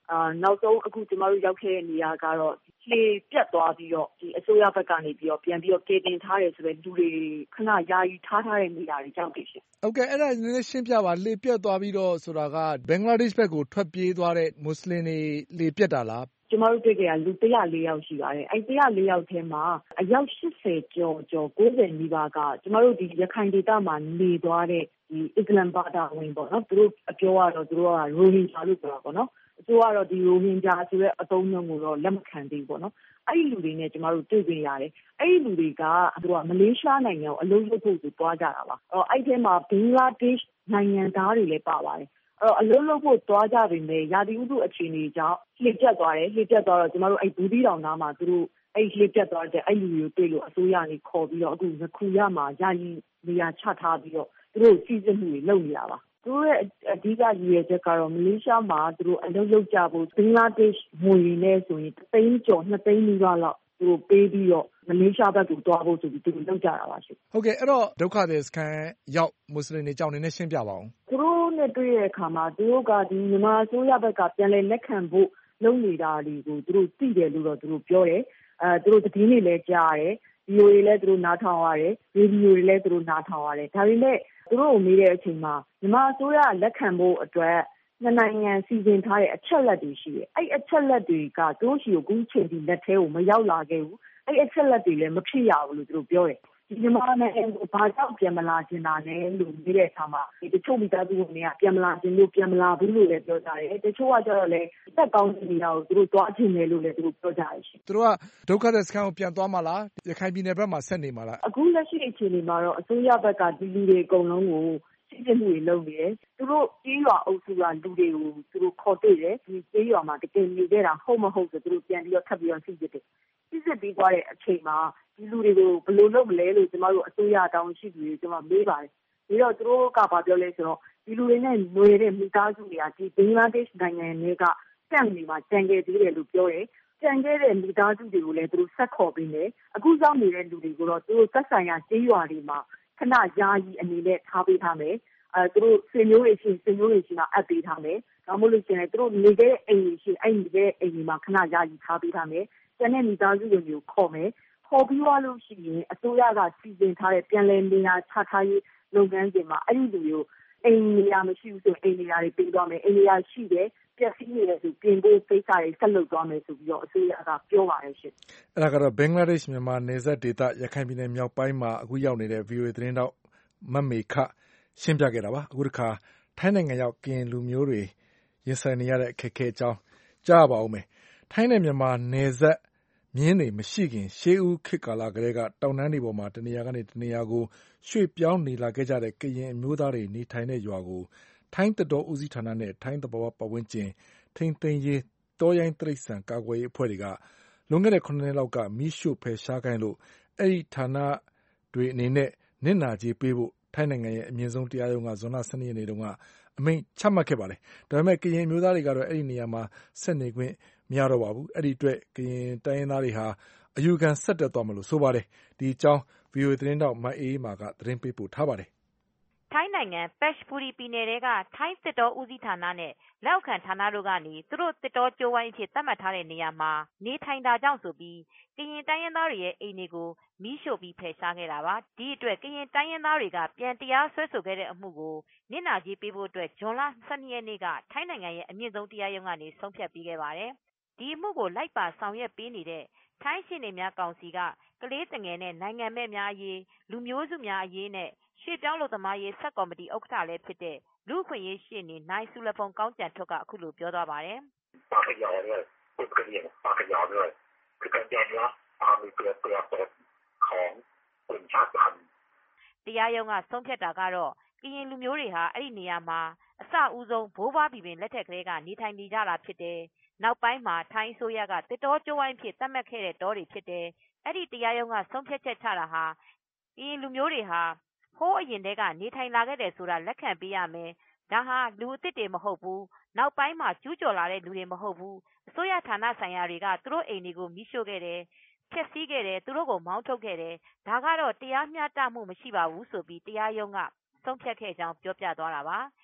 နောက်ဆုံးအခုကျမတို့ရောက်ခဲ့တဲ့နေရာကတော့လှေပြတ်သွားပြီးတော့ဒီအစိုးရဘက်ကနေပြီးတော့ပြန်ပြီးတော့ကယ်တင်ထားတယ်ဆိုတဲ့လူတွေခဏယာယီထားတဲ့နေရာတွေရောက်တယ်ရှင်။ဟုတ်ကဲ့အဲ့ဒါနည်းနည်းရှင်းပြပါလှေပြတ်သွားပြီးတော့ဆိုတာကဘင်္ဂလားဒေ့ရှ်ဘက်ကိုထွက်ပြေးသွားတဲ့မွတ်စလင်တွေလှေပြတ်တာလားကျမတို့တွေ့ကြရလူ104ယောက်ရှိပါတယ်။အဲဒီ104ယောက်ထဲမှာအယောက်80ကျော်90နီးပါးကကျမတို့ဒီရခိုင်ဒေသမှာနေသွားတဲ့ဒီအစ္စလမ်ဘာသာဝင်ပေါ့နော်။သူတို့အပြောကတော့သူတို့ကရိုဟင်ဂျာလို့ပြောတာပေါ့နော်။အစိုးကတော့ဒီရိုဟင်ဂျာဆိုတဲ့အသုံးအနှုန်းကိုတော့လက်မခံသေးဘူးပေါ့နော်။အဲဒီလူတွေနဲ့ကျမတို့တွေ့ခွင့်ရတယ်။အဲဒီလူတွေကသူကမလေးရှားနိုင်ငံကိုအလုပ်လုပ်ဖို့သွားကြတာပါ။အဲဒီထဲမှာဘင်္ဂလားဒေ့ရှ်နိုင်ငံသားတွေလည်းပါပါတယ်။အလုပ်လုပ်ဖို့သွားကြပေမဲ့ရာသီဥတုအခြေအနေကြောင့်လှေပြတ်သွားတယ်လှေပြတ်သွားတော့ကျမတို့ဘူးသီးတောင်သားမှာသူတို့လှေပြတ်သွားတဲ့လူတွေကိုတွေ့လို့အစိုးရကနေခေါ်ပြီးတော့အခုငခုရမှာယာယီနေရာချထားပြီးတော့သူတို့စီစစ်မှုတွေလုပ်နေတာပါသူတို့ရဲ့အဓိကရည်ရွယ်ချက်ကတော့မလေးရှားမှာသူတို့အလုပ်လုပ်ကြဖို့ဘင်္ဂလားဒေ့ရှ်ငွေနဲ့ဆိုရင်3သိန်းကျော်2သိန်းနီးပါးလောက်သူတို့ပေးပြီးတော့မလေးရှားဘက်ကိုသွားဖို့ဆိုပြီးသူတို့လုပ်ကြတာပါရှင်ဟုတ်ကဲ့အဲ့တော့ဒုက္ခသည်စခန်းရောက်မွတ်စလင်တွေကြောင့်နည်းနည်းရှင်းပြပါအောင်သူတို့နဲ့တွေ့တဲ့အခါမှာသူတို့ကဒီမြန်မာအစိုးရဘက်ကပြန်လည်လက်ခံဖို့လုပ်နေတာတွေကိုသူတို့သိတယ်လို့တော့သူတို့ပြောတယ်သူတို့သတင်းတွေလည်းကြားရတယ်ဗီအိုအေလည်းသူတို့နားထောင်ရတယ်ရေဒီယိုတွေလည်းသူတို့နားထောင်ရတယ်ဒါပေမဲ့သူတို့ကိုမေးတဲ့အချိန်မှာမြန်မာအစိုးရလက်ခံဖို့အတွက်နှစ်နိုင်ငံစီစဉ်ထားတဲ့အချက်လက်တွေရှိတယ်အဲ့အချက်လက်တွေကသူတို့ရှိကိုအခုချိန်ထိလက်ထဲကိုမရောက်လာခဲ့ဘူးအဲ့အချက်လက်တွေလည်းမဖြစ်ရဘူးလို့သူတို့ပြောတယ်ဒီမြန်မာနိုင်ငံကိုဘာကြောင့်ပြန်မလာချင်တာလဲလို့မေးတဲ့အခါမှာတချို့မိသားစုတွေကပြန်မလာချင်လို့ပြန်မလာဘူးလို့လည်းပြောကြတယ်တချို့ကကျတော့လည်းတက်ကောင်းနေတာကိုသူတို့တွားချင်တယ်လို့လည်းသူတို့ပြောကြတယ်ရှင်သူတို့ကဒုက္ခသည်စခန်းကိုပြန်သွားမှာလားရခိုင်ပြည်နယ်ဘက်မှာဆက်နေမှာလားအခုလက်ရှိအခြေအနေမှာတော့အစိုးရဘက်ကဒီလူတွေအကုန်လုံးကိုစစ်စစ်မှုတွေလုပ်နေတယ်သူတို့ကြေးရွာအုပ်စုကလူတွေကိုသူတို့ခေါ်တွေ့တယ်ဒီကြေးရွာမှာတကယ်နေခဲ့တာဟုတ်မဟုတ်ဆိုသူတို့ပြန်ပြီးတော့ထပ်ပြီးတော့စစ်စစ်တယ်စစ်ပြီးသွားတဲ့အချိန်မှာဒီလူတွေကိုဘယ်လိုလုပ်မလဲလို့ကျမတို့အစိုးရတောင်းရှိသူတွေကျွန်မမေးပါတယ်ပြီးတော့သူတို့ကဘာပြောလဲဆိုတော့ဒီလူတွေနဲ့ຫນွေတဲ့မိသားစုတွေကဒီဘင်္ဂလားဒေ့ရှ်နိုင်ငံတွေကကန့်နေမှာကြံခဲ့သေးတယ်လို့ပြောတယ်ကြံခဲ့တဲ့မိသားစုတွေကိုလည်းသူတို့ဆက်ခေါ်ပေးတယ်အခုရောက်နေတဲ့လူတွေကိုတော့သူတို့သက်ဆိုင်ရာကြေးရွာတွေမှာခဏယာယီအနေနဲ့ထားပေးထားမယ်သူတို့ဆွေမျိုးတွေရှိမှအပ်ပေးထားမယ်ဒါမှမဟုတ်လို့ရှိရင်သူတို့နေတဲ့အိမ်ရှိအဲ့နေတဲ့အိမ်တွေမှာခဏယာယီထားပေးထားမယ်ကျန်တဲ့မိသားစုတွေကိုခေါ်မယ်ခေါ်ပြီးသွားလို့ရှိရင်အစိုးရကစီစဉ်ထားတဲ့ပြန်လည်နေရာချထားရေးလုပ်ငန်းစဉ်မှာအဲ့ဒီလူတွေကိုအိမ်နေရာမရှိဘူးဆိုအိမ်နေရာတွေပေးသွားမယ်အိမ်နေရာရှိတယ်ပျက်စီးနေတယ်ဆိုပြင်ဖို့ကိစ္စတွေဆက်လုပ်သွားမယ်ဆိုပြီးတော့အစိုးရကပြောပါတယ်ရှင်အဲ့ဒါကတော့ဘင်္ဂလားဒေ့ရှ်မြန်မာနယ်စပ်ဒေသရခိုင်ပြည်နယ်မြောက်ပိုင်းမှာအခုရောက်နေတဲ့ VOA သတင်းတောက်မမေခရှင်းပြခဲ့တာပါအခုတခါထိုင်းနိုင်ငံရောက်ကရင်လူမျိုးတွေရင်ဆိုင်နေရတဲ့အခက်အခဲအကြောင်းကြားပါဦးမယ်ထိုင်းနဲ့မြန်မာနယ်စပ်မြင်းတွေမရှိခင်ရှေးဦးခေတ်ကာလကတည်းကတောင်တန်းတွေပေါ်မှာတနေရာကနေတနေရာကိုရွှေ့ပြောင်းနေလာခဲ့ကြတဲ့ကရင်အမျိုးသားတွေနေထိုင်တဲ့ရွာကိုထိုင်းသစ်တောဦးစီးဌာနနဲ့ထိုင်းသဘာဝပတ်ဝန်းကျင်ထိန်းသိမ်းရေးတောရိုင်းတိရစ္ဆာန်ကာကွယ်ရေးအဖွဲ့တွေကလွန်ခဲ့တဲ့9နှစ်လောက်ကမီးရှို့ဖယ်ရှားခိုင်းလို့အဲ့ဒီဌာနတွေအနေနဲ့နစ်နာကြေးပေးဖို့ထိုင်းနိုင်ငံရဲ့အမြင့်ဆုံးတရားရုံးကဇွန်လ12ရက်နေ့တုန်းကအမိန့်ချမှတ်ခဲ့ပါတယ်ဒါပေမဲ့ကရင်အမျိုးသားတွေကတော့အဲ့ဒီနေရာမှာဆက်နေခွင့်မရတော့ပါဘူးအဲ့ဒီအတွက်ကရင်တိုင်းရင်းသားတွေဟာအယူခံဆက်တက်သွားမလို့ဆိုပါတယ်ဒီအကြောင်း VOA သတင်းတောက်မအေးမာကသတင်းပေးပို့ထားပါတယ်ထိုင်းနိုင်ငံပတ်ရှ်ပူရီပြည်နယ်ကထိုင်းသစ်တောဦးစီးဌာနနဲ့လက်အောက်ခံဌာနတို့ကနေသူတို့သစ်တောကျိုးဝိုင်းအဖြစ်သတ်မှတ်ထားတဲ့နေရာမှာနေထိုင်တာကြောင့်ဆိုပြီးကရင်တိုင်းရင်းသားတွေရဲ့အိမ်တွေကိုမီးရှို့ပြီးဖယ်ရှားခဲ့တာပါဒီအတွက်ကရင်တိုင်းရင်းသားတွေကပြန်တရားစွဲဆိုခဲ့တဲ့အမှုကိုနစ်နာကြေးပေးဖို့အတွက်ဇွန်လ12ရက်နေ့ကထိုင်းနိုင်ငံရဲ့အမြင့်ဆုံးတရားရုံးကနေဆုံးဖြတ်ပေးခဲ့ပါတယ်ဒီအမှုကိုလိုက်ပါဆောင်ရွက်ပေးနေတဲ့ထိုင်းရှင်နေများကောင်စီကကလေးတငယ်နဲ့နိုင်ငံမဲ့များအရေးလူမျိုးစုများအရေးနဲ့ရွှေ့ပြောင်းလုပ်သမားရေးဆက်ကော်မတီဥက္ကဋ္ဌလည်းဖြစ်တဲ့လူ့အခွင့်အရေးရှေ့နေနိုင်ဆူလဖုန်ကောင်းကြံထွတ်ကအခုလိုပြောသွားပါတယ်။ပါခရောင်းနဲ့ပုတ်ကလေးနဲ့ပါခရောင်းနဲ့ဒီကံကြမ်းလားအာမီပြပြပေါ်ของคนชาติพันธุ์တရားရုံးကဆုံးဖြတ်တာကတော့ကရင်လူမျိုးတွေဟာအဲ့ဒီနေရာမှာအစဦးဆုံးဘိုးဘွားဘီပင်လက်ထက်ကလေးကနေထိုင်နေကြတာဖြစ်တယ်။နောက်ပိုင်းမှာထိုင်းအစိုးရကတစ်တောကျိုးဝိုင်းဖြစ်သတ်မှတ်ခဲ့တဲ့တောတွေဖြစ်တယ်။အဲ့ဒီတရားရုံးကဆုံးဖြတ်ချက်ချတာဟာကရင်လူမျိုးတွေဟာဟိုးအရင်တည်းကနေထိုင်လာခဲ့တယ်ဆိုတာလက်ခံပေးရမယ်။ဒါဟာလူအစ်စ်တွေမဟုတ်ဘူး။နောက်ပိုင်းမှာကျူးကျော်လာတဲ့လူတွေမဟုတ်ဘူး။အစိုးရဌာနဆိုင်ရာတွေကသူတို့အိမ်တွေကိုမီးရှို့ခဲ့တယ်။ဖျက်ဆီးခဲ့တယ်သူတို့ကိုမောင်းထုတ်ခဲ့တယ်ဒါကတော့တရားမျှတမှုမရှိပါဘူးဆိုပြီးတရားရုံးကဆုံးဖြတ်ခဲ့ကြောင်းပြောပြသွားတာပါ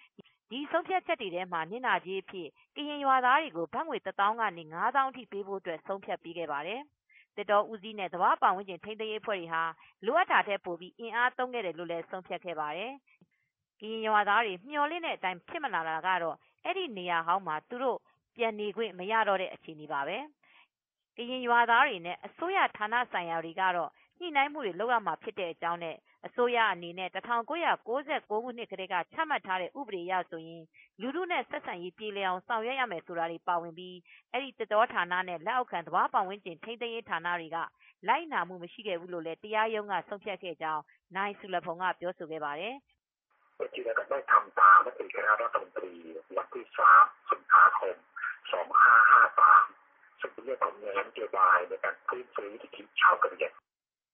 ဒီဆုံးဖြတ်ချက်တွေထဲမှာနစ်နာကြေးအဖြစ်ကရင်ရွာသားတွေကိုဘတ်ငွေ 1000 ကနေ 5000 အထိပေးဖို့အတွက်ဆုံးဖြတ်ပေးခဲ့ပါတယ်။သစ်တောဦးစီးနဲ့သဘာဝပတ်ဝန်းကျင်ထိန်းသိမ်းရေးအဖွဲ့တွေဟာလိုအပ်တာထက်ပိုပြီးအင်အားသုံးခဲ့တယ်လို့လည်းဆုံးဖြတ်ခဲ့ပါတယ်။ကရင်ရွာသားတွေမျှော်လင့်တဲ့အတိုင်းဖြစ်မလာတာကတော့အဲ့ဒီနေရာဟောင်းမှာသူတို့ပြန်နေခွင့်မရတော့တဲ့အခြေအနေပါပဲ။ကရင်ရွာသားတွေနဲ့အစိုးရဌာနဆိုင်ရာတွေကတော့ညှိနှိုင်းမှုတွေလုပ်ရမှာဖြစ်တဲ့အကြောင်းနဲ့အစိုးရအနေနဲ့1999 ခုနှစ်ကတည်းကချမှတ်ထားတဲ့ဥပဒေအရဆိုရင်လူထုနဲ့ဆက်ဆံရေးပြေလည်အောင်ဆောင်ရွက်ရမယ်ဆိုတာတွေပါဝင်ပြီးအဲ့ဒီသစ်တောဌာနနဲ့လက်အောက်ခံသဘာဝပတ်ဝန်းကျင်ထိန်းသိမ်းရေးဌာနတွေကလိုက်နာမှုမရှိခဲ့ဘူးလို့လည်းတရားရုံးကဆုံးဖြတ်ခဲ့ကြောင်းနိုင်စုလဖုံကပြောဆိုခဲ့ပါတယ်။ကိုကြည့်ရတဲ့ทำตามมติคณะรัฐมนตรีวันที่3 สิงหาคม 2553ซึ่งเป็นเรื่องของนโยบายในการฟื้นฟูวิถีชาวกะเหรี่ยง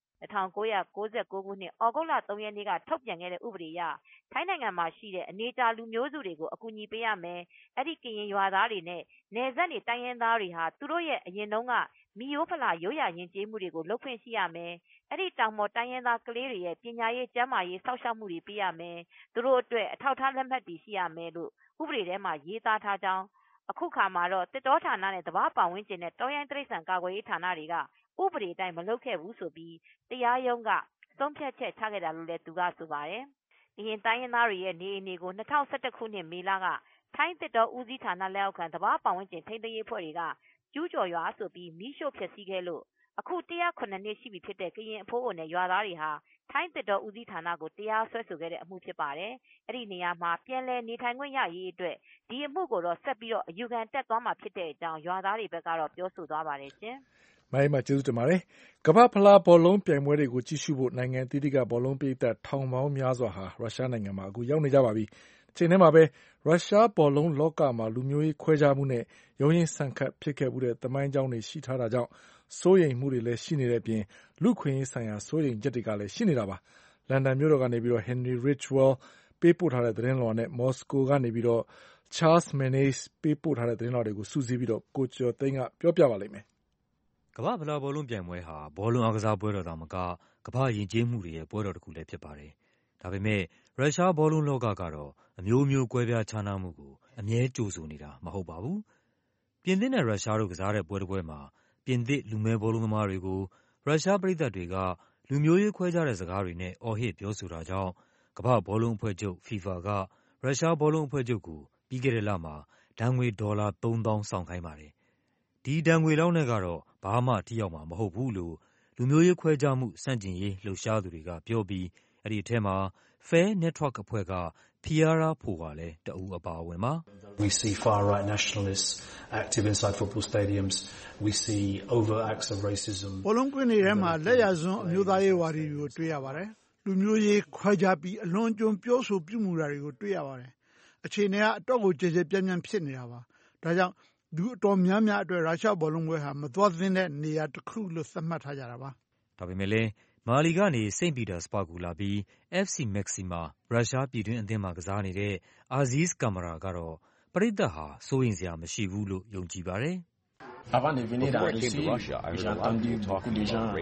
1999 ခုနှစ်ဩဂုတ်လ 3 ရက်နေ့ကထုတ်ပြန်ခဲ့တဲ့ဥပဒေအရထိုင်းနိုင်ငံမှာရှိတဲ့အနေကြာလူမျိုးစုတွေကိုအကူအညီပေးရမယ်။အဲ့ဒီကရင်ရွာသားတွေနဲ့နယ်စပ်နေတိုင်းရင်းသားတွေဟာသူတို့ရဲ့အရင်တုန်းကမိယိုးဖလာရိုးရာယဉ်ကျေးမှုတွေကိုလုပ်ခွင့်ရှိရမယ်။အဲ့ဒီတောင်ပေါ်တိုင်းရင်းသားကလေးတွေရဲ့ပညာရေးကျန်းမာရေးစောင့်ရှောက်မှုတွေပေးရမယ်။သူတို့အတွက်အထောက်အထားလက်မှတ်တွေရှိရမယ်လို့ဥပဒေထဲမှာရေးသားထားကြောင်းအခုခါမှာတော့သစ်တောဌာနနဲ့သဘာဝပတ်ဝန်းကျင်နဲ့တောရိုင်းတိရစ္ဆာန်ကာကွယ်ရေးဌာနတွေကဥပဒေအတိုင်းမလုပ်ခဲ့ဘူးဆိုပြီးတရားရုံးကဆုံးဖြတ်ချက်ချခဲ့တာလို့လည်းသူကဆိုပါတယ်။ကရင်တိုင်းရင်းသားတွေရဲ့နေအိမ်တွေကို2011 ခုနှစ်မေလကထိုင်းသစ်တောဦးစီးဌာနလက်အောက်ခံသဘာဝပတ်ဝန်းကျင်ထိန်းသိမ်းရေးအဖွဲ့တွေကကျူးကျော်ရွာဆိုပြီးမီးရှို့ဖျက်ဆီးခဲ့လို့အခု109နှစ်ရှိပြီဖြစ်တဲ့ကရင်အဖိုးအိုနဲ့ရွာသားတွေဟာထိုင်းသစ်တောဦးစီးဌာနကိုတရားစွဲဆိုခဲ့တဲ့အမှုဖြစ်ပါတယ်။အဲ့ဒီနေရာမှာပြန်လည်နေထိုင်ခွင့်ရရေးအတွက်ဒီအမှုကိုတော့ဆက်ပြီးတော့အယူခံတက်သွားမှာဖြစ်တဲ့အကြောင်းရွာသားတွေဘက်ကတော့ပြောဆိုသွားပါတယ်ရှင်။မိုင်းမှာကျေးဇူးတင်ပါတယ်။ကမ္ဘာဖလားဘောလုံးပြိုင်ပွဲတွေကိုကြည့်ရှုဖို့နိုင်ငံအသီးသီးကဘောလုံးပရိသတ်ထောင်ပေါင်းများစွာဟာရုရှားနိုင်ငံမှာအခုရောက်နေကြပါပြီ။ချိန်ထဲမှာပဲရုရှားဘောလုံးလောကမှာလူမျိုးရေးခွဲခြားမှုနဲ့ရုန်းရင်းဆန်ခတ်ဖြစ်ခဲ့မှုတဲ့သမိုင်းကြောင်းတွေရှိထားတာကြောင့်စိုးရိမ်မှုတွေလည်းရှိနေတဲ့အပြင်လူခွင့်ရေးဆိုင်ရာစိုးရိမ်ချက်တွေကလည်းရှိနေတာပါ။လန်ဒန်မြို့တော်ကနေပြီးတော့ Henry Ridgwell ပေးပို့ထားတဲ့သတင်းလွှာနဲ့မော်စကိုကနေပြီးတော့ Charles Menes ပေးပို့ထားတဲ့သတင်းလွှာတွေကိုစုစည်းပြီးတော့ကိုကျော်သိန်းကပြောပြပါလိမ့်မယ်။ကမ္ဘာဖလားဘောလုံးပြိုင်ပွဲဟာဘောလုံးအားကစားပွဲတော်သာမကကမ္ဘာယဉ်ကျေးမှုတွေရဲ့ပွဲတော်တစ်ခုလည်းဖြစ်ပါတယ်။ဒါပေမဲ့ရုရှားဘောလုံးလောကကတော့အမျိုးမျိုးကွဲပြားခြားနားမှုကိုအမြဲကြိုဆိုနေတာမဟုတ်ပါဘူး။ပြင်သစ်နဲ့ရုရှားတို့ကစားတဲ့ပွဲတစ်ပွဲမှာပြင်သစ်လူမဲဘောလုံးသမားတွေကိုရုရှားပရိသတ်တွေကလူမျိုးရေးခွဲခြားတဲ့စကားတွေနဲ့အော်ဟစ်ပြောဆိုတာကြောင့်ကမ္ဘာဘောလုံးအဖွဲ့ချုပ် FIFA ကရုရှားဘောလုံးအဖွဲ့ချုပ်ကိုပြီးခဲ့တဲ့လမှာဒဏ်ငွေ$3000ဆောင်ခိုင်းပါတယ်။ဒီဒဏ်ငွေလောက်နဲ့ကတော့ဘာမှထိရောက်မှာမဟုတ်ဘူးလို့လူမျိုးရေးခွဲခြားမှုစန့်ကျင်ရေးလှုပ်ရှားသူတွေကပြောပြီးအဲ့ဒီအထက်မှာ Fair Network အဖွဲ့က Piara Pho ကလည်းတဦးအပါအဝင်ပါ We see far right nationalists active inside football stadiums. We see overt acts of racism. ဘောလုံးကွင်းတွေထဲမှာလက်ရစွန်းအမျိုးသားရေးဝါဒီတွေကိုတွေ့ရပါတယ်။လူမျိုးရေးခွဲခြားပြီးအလွန်အကျွံပြောဆိုပြုမှုတာတွေကိုတွေ့ရပါတယ်။အခြေအနေကအတော့ကိုကြည်ကြဲပြန့်ပြန့်ဖြစ်နေတာပါ။ဒါကြောင့်လူအတော်များများအတွက်ရုရှားဘောလုံးပွဲဟာမသွားသင့်တဲ့နေရာတစ်ခုလို့သတ်မှတ်ထားကြတာပါ။ဒါပေမဲ့လည်းမာလီကနေစိန့်ပီတာစဘာဂ်ကိုလာပြီး FC Maxima ရုရှားပြည်တွင်းအသင်းမှာကစားနေတဲ့ Aziz Camara ကတော့ပရိသတ်ဟာစိုးရိမ်စရာမရှိဘူးလို့ယုံကြည်ပါတယ်။ Avant de venir en Russie, j'ai entendu beaucoup de gens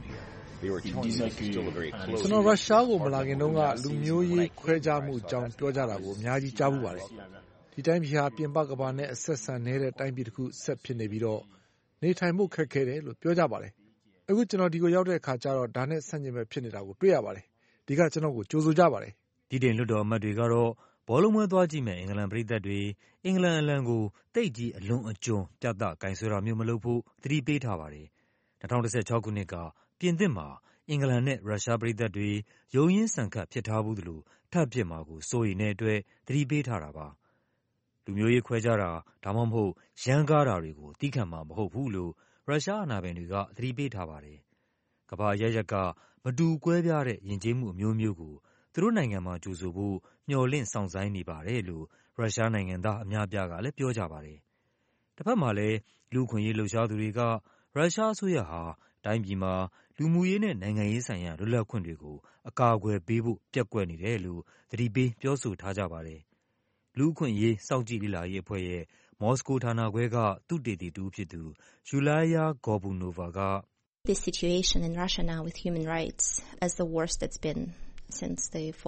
ကျွန်တော်ရုရှားကိုမလာခင်တုန်းကလူမျိုးရေးခွဲခြားမှုအကြောင်းပြောကြတာကိုအများကြီးကြားဘူးပါတယ်။ဒီတိုင်းပြည်ဟာပြင်ပကမ္ဘာနဲ့အဆက်ဆံနေတဲ့တိုင်းပြည်တစ်ခုဆက်ဖြစ်နေပြီးတော့နေထိုင်မှုခက်ခဲတယ်လို့ပြောကြပါတယ်။အခုကျွန်တော်ဒီကိုရောက်တဲ့အခါကျတော့ဒါနဲ့ဆန့်ကျင်ဘက်ဖြစ်နေတာကိုတွေ့ရပါတယ်။ဒီကကျွန်တော်ကိုကြိုဆိုကြပါတယ်။ဒီတင်လွတ်တော်အမတ်တွေကတော့ဘောလုံးပွဲသွားကြည့်မဲ့အင်္ဂလန်ပရိသတ်တွေအင်္ဂလန်အလံကိုတိတ်ကြီးအလွန်အကျွံပြသကင်ဆွဲတာမျိုးမလုပ်ဖို့သတိပေးထားပါတယ်။2016 ခုနှစ်ကပြင်သစ်မှာအင်္ဂလန်နဲ့ရုရှားပရိသတ်တွေရုန်းရင်းဆန်ခတ်ဖြစ်ထားဘူးသလိုထပ်ဖြစ်မှာကိုစိုးရိမ်တဲ့အတွက်သတိပေးထားတာပါ။လူမျိုးရေးခွဲခြားတာဒါမှမဟုတ်ရန်ကားတာတွေကိုသီးခံမှာမဟုတ်ဘူးလို့ရုရှားအာဏာပိုင်တွေကသတိပေးထားပါတယ်။ကမ္ဘာအရပ်ရပ်ကမတူကွဲပြားတဲ့ယဉ်ကျေးမှုအမျိုးမျိုးကိုသူတို့နိုင်ငံမှာကြိုဆိုဖို့မျှော်လင့်စောင့်ဆိုင်းနေပါတယ်လို့ရုရှားနိုင်ငံသားအများအပြားကလည်းပြောကြပါတယ်။တစ်ဖက်မှာလည်းလူ့အခွင့်အရေးလှုပ်ရှားသူတွေကရုရှားအစိုးရဟာတိုင်းပြည်မှာလူမှုရေးနဲ့နိုင်ငံရေးဆိုင်ရာလွတ်လပ်ခွင့်တွေကိုအကာအကွယ်ပေးဖို့ပျက်ကွက်နေတယ်လို့သတိပေးပြောဆိုထားကြပါတယ်။လူ့အခွင့်အရေးစောင့်ကြည့်လေ့လာရေးအဖွဲ့ရဲ့မော်စကိုဌာနခွဲကသုတေသီတဦးဖြစ်သူ Yulia Gorbunova က This situation in Russia now with human rights as the worst it's been since the fall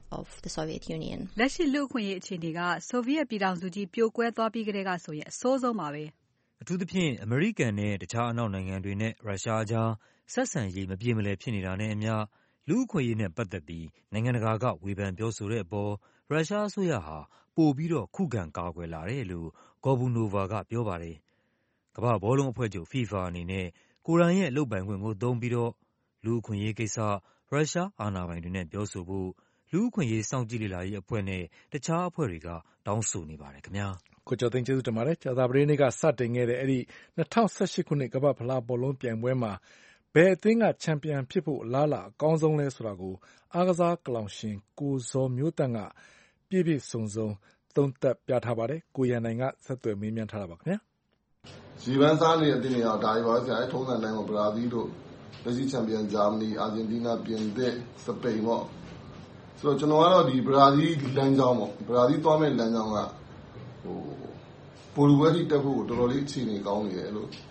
of the Soviet Union. လက်ရှိလူ့အခွင့်အရေးအခြေအနေကဆိုဗီယက်ပြည်ထောင်စုကြီးပြိုကွဲသွားပြီးကတည်းကဆိုရင်အဆိုးဆုံးပါပဲအထူးသဖြင့်အမေရိကန်နဲ့တခြားအနောက်နိုင်ငံတွေနဲ့ရုရှားကြားဆက်ဆံရေးမပြေမလည်ဖြစ်နေတာနဲ့အမျှလူ့အခွင့်အရေးနဲ့ပတ်သက်ပြီးနိုင်ငံတကာကဝေဖန်ပြောဆိုတဲ့အပေါ်ရုရှားအစိုးရဟာပိုပြီးတော့ခုခံကာကွယ်လာတယ်လို့ဂေါ်ဘူနိုဗာကပြောပါတယ်။ကမ္ဘာ့ဘောလုံးအဖွဲ့ချုပ် FIFA အနေနဲ့ကိုယ်တိုင်ရဲ့လုပ်ပိုင်ခွင့်ကိုသုံးပြီးတော့လူ့အခွင့်အရေးကိစ္စရုရှားအာဏာပိုင်တွေနဲ့ပြောဆိုဖို့လူ့အခွင့်အရေးစောင့်ကြည့်လေ့လာရေးအဖွဲ့နဲ့တခြားအဖွဲ့တွေကတောင်းဆိုနေပါတယ်ခင်ဗျာ။ကိုကျော်သိန်းကျေးဇူးတင်ပါတယ်။ကြာသပတေးနေ့ကစတင်ခဲ့တဲ့အဲ့ဒီ2018ခုနှစ်ကမ္ဘာ့ဖလားဘောလုံးပြိုင်ပွဲမှာဘယ်အသင်းကချန်ပီယံဖြစ်ဖို့အလားအလာအကောင်းဆုံးလဲဆိုတာကိုအားကစားကလောင်ရှင်ကိုဇော်မျိုးတန့်ကပြည့်ပြည့်စုံစုံသုံးသပ်ပြထားပါတယ်။ကိုရန်နိုင်ကဆက်သွယ်မေးမြန်းထားတာပါခင်ဗျာ။ရီဗန်စားနေတဲ့အသင်းတွေကဒါတွေပါဆရာထုံးစံတိုင်းမှာဘရာဇီးတို့လက်ရှိချန်ပီယံဂျာမနီအာဂျင်တီးနားပြင်သစ်စပိန်ပေါ့ဆိုတော့ကျွန်တော်ကတော့ဒီဘရာဇီးလမ်းကြောင်းပေါ့ဘရာဇီးသွားမဲ့လမ်းကြောင်းကပိုလူဝဲတိတက်ဖို့တော်တော်လေးအခြေအနေကောင်းနေတယ်လို့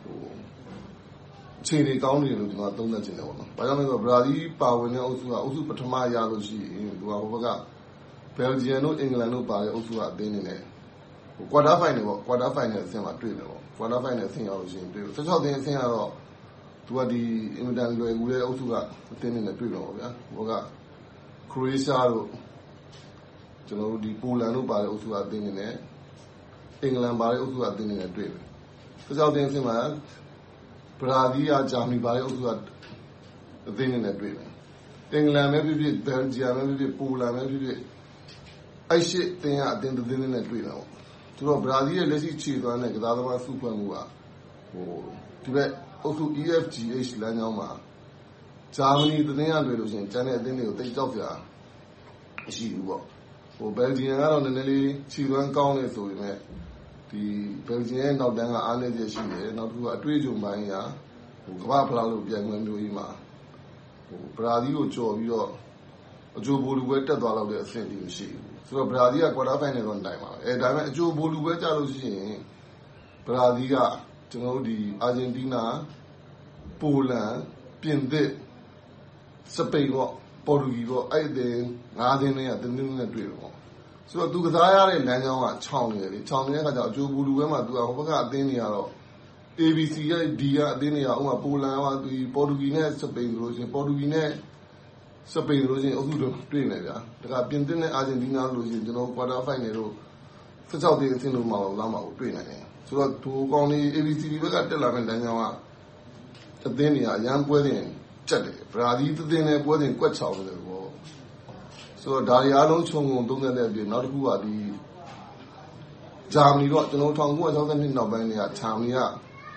အခြေအနေကောင်းနေတယ်လို့ကျွန်တော်သုံးသပ်ချင်တယ်ပေါ့နော်။ဘာကြောင့်လဲဆိုတော့ဘရာဇီးပါဝင်တဲ့အုပ်စုကအုပ်စုပထမရလို့ရှိရင်သူကဟိုဘက်ကဘယ်လ်ဂျီယံတို့အင်္ဂလန်တို့ပါတဲ့အုပ်စုကအသင်းနေတယ်ကွာတာဖိုင်နယ်ပေါ့ကွာတာဖိုင်နယ်အဆင့်မှာတွေ့တယ်ပေါ့ကွာတာဖိုင်နယ်အဆင့်ရောက်လို့ရှိရင်တွေ့16သင်းအဆင့်ကတော့သူကဒီအင်မတန်လွယ်ကူတဲ့အုပ်စုကအသင်းနေနဲ့တွေ့တော့ဗျာဟိုကခရိုအေးရှားတို့ကျွန်တော်တို့ဒီပိုလန်တို့ပါတဲ့အုပ်စုကအသင်းနေနဲ့အင်္ဂလန်ပါတဲ့အုပ်စုကအသင်းနေနဲ့တွေ့တယ်16သင်းအဆင့်မှာဘရာဇီးကဂျာမနီပါတဲ့အုပ်စုကအသင်းနေနဲ့တွေ့တယ်အင်္ဂလန်ပဲဖြစ်ဖြစ်ဘယ်လ်ဂျီယံပဲဖြစ်ဖြစ်ပိုလန်ပဲဖြစ်ဖြစ်အဲ့ရှိအသင်းကအသင်းတစ်သင်းနဲ့တွေ့တာပေါ့သူတို့ဘရာဇီးရဲ့လက်ရှိခြေသွမ်းတဲ့ကစားသမားစုဖွဲ့မှုကဒီဘက်အုပ်စု EFGH လမ်းကြောင်းမှာဂျာမနီသင်းရလွယ်လို့ရှိရင်ကျန်တဲ့အသင်းတွေကိုတိတ်ကြောက်ကြမရှိဘူးပေါ့ဘယ်လ်ဂျီယံကတော့နည်းနည်းလေးခြေသွမ်းကောင်းနေဆိုပေမဲ့ဒီဘယ်လ်ဂျီယံရဲ့နောက်တန်းကအားနည်းချက်ရှိတယ်နောက်တစ်ခုကအတွေ့အကြုံပိုင်းကကမ္ဘာဖလားလို့ပြန်ဝင်မျိုးကြီးမှာဘရာဇီးကိုကြော်ပြီးတော့အကျိုးပိုလူပွဲတက်သွားတော့တဲ့အဆင့်ကြီးမရှိဘူးဆိုတော့ဘရာဇီးကကွာတာဖိုင်နယ်တော့နိုင်ပါပဲဒါပေမဲ့အကျိုးပိုလူပွဲကြလို့ရှိရင်ဘရာဇီးကကျွန်တော်တို့ဒီအာဂျင်တီးနားပိုလန်ပြင်သစ်စပိန်ပေါ့ပေါ်တူဂီပေါ့အဲ့ဒီ၅သင်းနဲ့တင်းတင်းနဲ့တွေ့တယ်ပေါ့ဆိုတော့သူကစားရတဲ့လမ်းကြောင်းကခြောင်နေတယ်လေခြောင်နေတဲ့အခါကျအကျိုးပိုလူပွဲမှာသူကဟိုဘက်ကအသင်းတွေကတော့ ABC ရဲ့ D ကအသင်းတွေကဥပမာပိုလန်ကသူပေါ်တူဂီနဲ့စပိန်လို့ရှိရင်ပေါ်တူဂီနဲ့စပိန်လို့ရှိရင်အုပ်စုတို့တွေ့နေဗျာဒါကပြင်သစ်နဲ့အာဂျင်တီးနားလို့ရှိရင်ကျွန်တော်ကွာတာဖိုင်နယ်တို့16သင်းအဆင့်လို့မှလာမှာကိုတွေ့နိုင်တယ်ဆိုတော့သူကောင်းနေ ABC ဘက်ကတက်လာတဲ့လမ်းကြောင်းကအသင်းတွေကအရန်ပွဲတင်ကြက်တယ်ဘရာဇီးသင်းနဲ့ပွဲတင်ကွက်ချောင်းတယ်ပေါ့ဆိုတော့ဒါတွေအားလုံးခြုံငုံသုံးသပ်တဲ့အပြင်နောက်တစ်ခုကဒီဂျာမနီတော့ကျွန်တော်1962နောက်ပိုင်းတွေကဂျာမနီက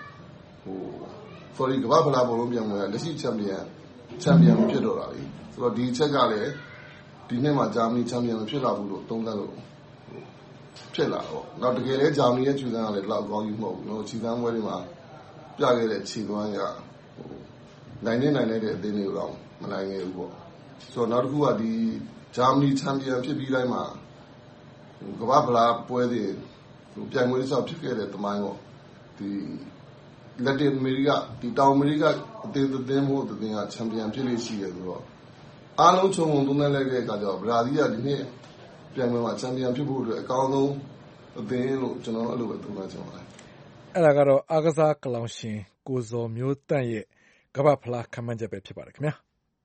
sorry ကမ္ဘာ့ဖလားဘောလုံးပြန်ဝင်ရလက်ရှိချန်ပီယံဖြစ်တော့တာလေဆိုတော့ဒီချက်ကလည်းဒီနှစ်မှာဂျာမနီချန်ပီယံဖြစ်လာဘူးလို့သုံးသပ်လို့ဖြစ်လာတော့နောက်တကယ်လည်းဂျာမနီရဲ့ခြေစမ်းကလည်းလောက်ကောင်းကြီးမဟုတ်ဘူးနော်ခြေစမ်းပွဲတွေမှာပြခဲ့တဲ့ခြေသွမ်းကနိုင်တဲ့အသင်းတွေကိုတော့မနိုင်ခဲ့ဘူးပေါ့ဆိုတော့နောက်တစ်ခုကဒီဂျာမနီချန်ပီယံဖြစ်ပြီးတိုင်းမှာကမ္ဘာ့ဖလားပွဲတွေပြိုင်ပွဲတွေဆောက်ဖြစ်ခဲ့တဲ့သမိုင်းပေါ့ဒီလက်တင်အမေရိကဒီတောင်အမေရိကအသင်းမို့အသင်းကချန်ပီယံဖြစ်လို့ရှိတယ်ဆိုတော့အားလုံးခြုံငုံသုံးသပ်လိုက်တဲ့အခါကျတော့ဘရာဇီးကဒီနှစ်ပြိုင်ပွဲမှာချန်ပီယံဖြစ်ဖို့အတွက်အကောင်းဆုံးအသင်းလို့ကျွန်တော်အဲ့လိုပဲသုံးသပ်ချင်ပါတယ်အဲ့ဒါကတော့အားကစားကလောင်ရှင်ကိုဇော်မျိုးတန့်ရဲ့ကမ္ဘာ့ဖလားခန့်မှန်းချက်ပဲဖြစ်ပါတယ်ခင်ဗျာ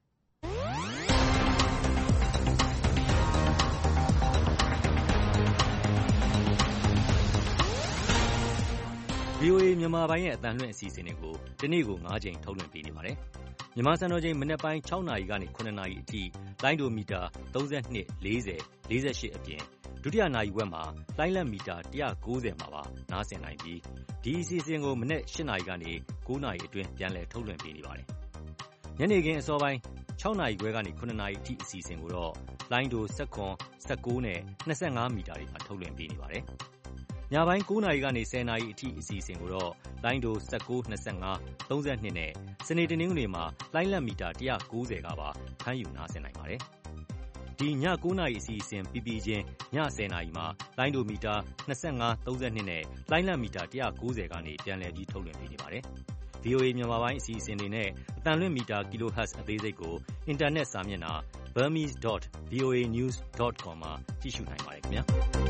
VOA မြန်မာပိုင်းရဲ့အသံလွှင့်အစီအစဉ်တွေကိုဒီနေ့ကို9ချိန်ထုတ်လွှင့်ပေးနေပါတယ်။မြန်မာစံတော်ချိန်မနက်ပိုင်း6နာရီကနေ9နာရီအထိလိုင်းဒိုမီတာ32 40 48အပြင်ဒုတိယနာရီဝက်မှာလိုင်းလက်မီတာ190မှာပါနားဆင်နိုင်ပြီးဒီအစီအစဉ်ကိုမနက်8နာရီကနေ9နာရီအတွင်းပြန်လည်ထုတ်လွှင့်ပေးနေပါတယ်။ညနေခင်းအစောပိုင်း6နာရီခွဲကနေ9နာရီအထိအစီအစဉ်ကိုတော့လိုင်းဒို19နဲ့25မီတာတွေမှာထုတ်လွှင့်ပေးနေပါတယ်။ညပိုင်း9နာရီကနေ10နာရီအထိအစီအစဉ်ကိုတော့လိုင်းဒို19 25 32နဲ့စနေတနင်္ဂနွေမှာလိုင်းလက်မီတာ190ကပါဖမ်းယူနားဆင်နိုင်ပါတယ်။ဒီည9နာရီအစီအစဉ်ပြီးပြီးချင်းည10နာရီမှာလိုင်းဒိုမီတာ25 32နဲ့လိုင်းလက်မီတာ190ကနေပြန်လည်ပြီးထုတ်လွှင့်ပေးနေပါတယ်။ VOA မြန်မာပိုင်းအစီအစဉ်တွေနဲ့အတန်လွင့်မီတာ kHz အသေးစိတ်ကိုအင်တာနက်စာမျက်နှာ burmese.voanews.com မှာကြည့်ရှုနိုင်ပါတယ်ခင်ဗျာ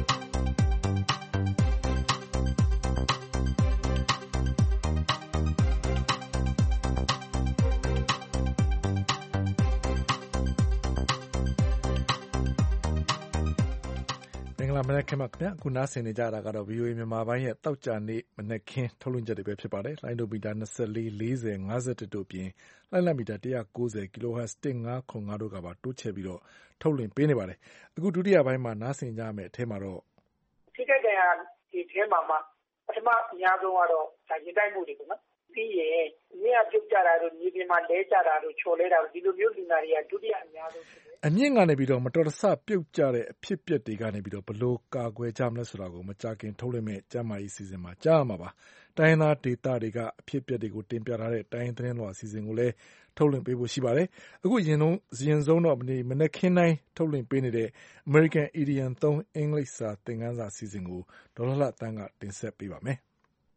မနက်ခင်းမှာခင်ဗျအခုနားဆင်နေကြတာကတော့ VOA မြန်မာပိုင်းရဲ့တောက်ကြနေ့မနက်ခင်းထုတ်လွှင့်ချက်တွေပဲဖြစ်ပါတယ်လိုင်းဒိုမီတာ24 40 51တို့ပြင်လိုင်းလမီတာ190 kHz 1505တို့ကပါတိုးချဲ့ပြီးတော့ထုတ်လွှင့်ပေးနေပါတယ်အခုဒုတိယပိုင်းမှာနားဆင်ကြမယ်အထက်မှာတော့ထိခိုက်တဲ့ဒီထဲမှာပထမအများဆုံးကတော့ရင်တိုက်မှုတွေပေါ့နော်ပြီးရင်မြေပြုတ်ကြတာတို့မြေပြင်မှာလဲကြတာတို့ချော်လဲတာတို့ဒီလိုမျိုးလူနာတွေကဒုတိယအများဆုံးဖြစ်တယ်အမြင့်ကနေပြီးတော့မတော်တဆပြုတ်ကျတဲ့အဖြစ်အပျက်တွေကနေပြီးတော့ဘလို့ကာကွယ်ကြမလဲဆိုတာကိုမကြခင်ထုတ်လွှင့်မဲ့ကျမ်းမာရေးစီစဉ်မှာကြားရမှာပါတိုင်းရင်းသားဒေသတွေကအဖြစ်အပျက်တွေကိုတင်ပြထားတဲ့တိုင်းသတင်းတော်အစီအစဉ်ကိုလည်းထုတ်လွှင့်ပေးဖို့ရှိပါတယ်အခုရင်ဆုံးတော့မနက်ခင်းတိုင်းထုတ်လွှင့်ပေးနေတဲ့ American Idiom 3 အင်္ဂလိပ်စာသင်ခန်းစာအစီအစဉ်ကိုဒေါ်လှတန်းကတင်ဆက်ပေးပါမယ်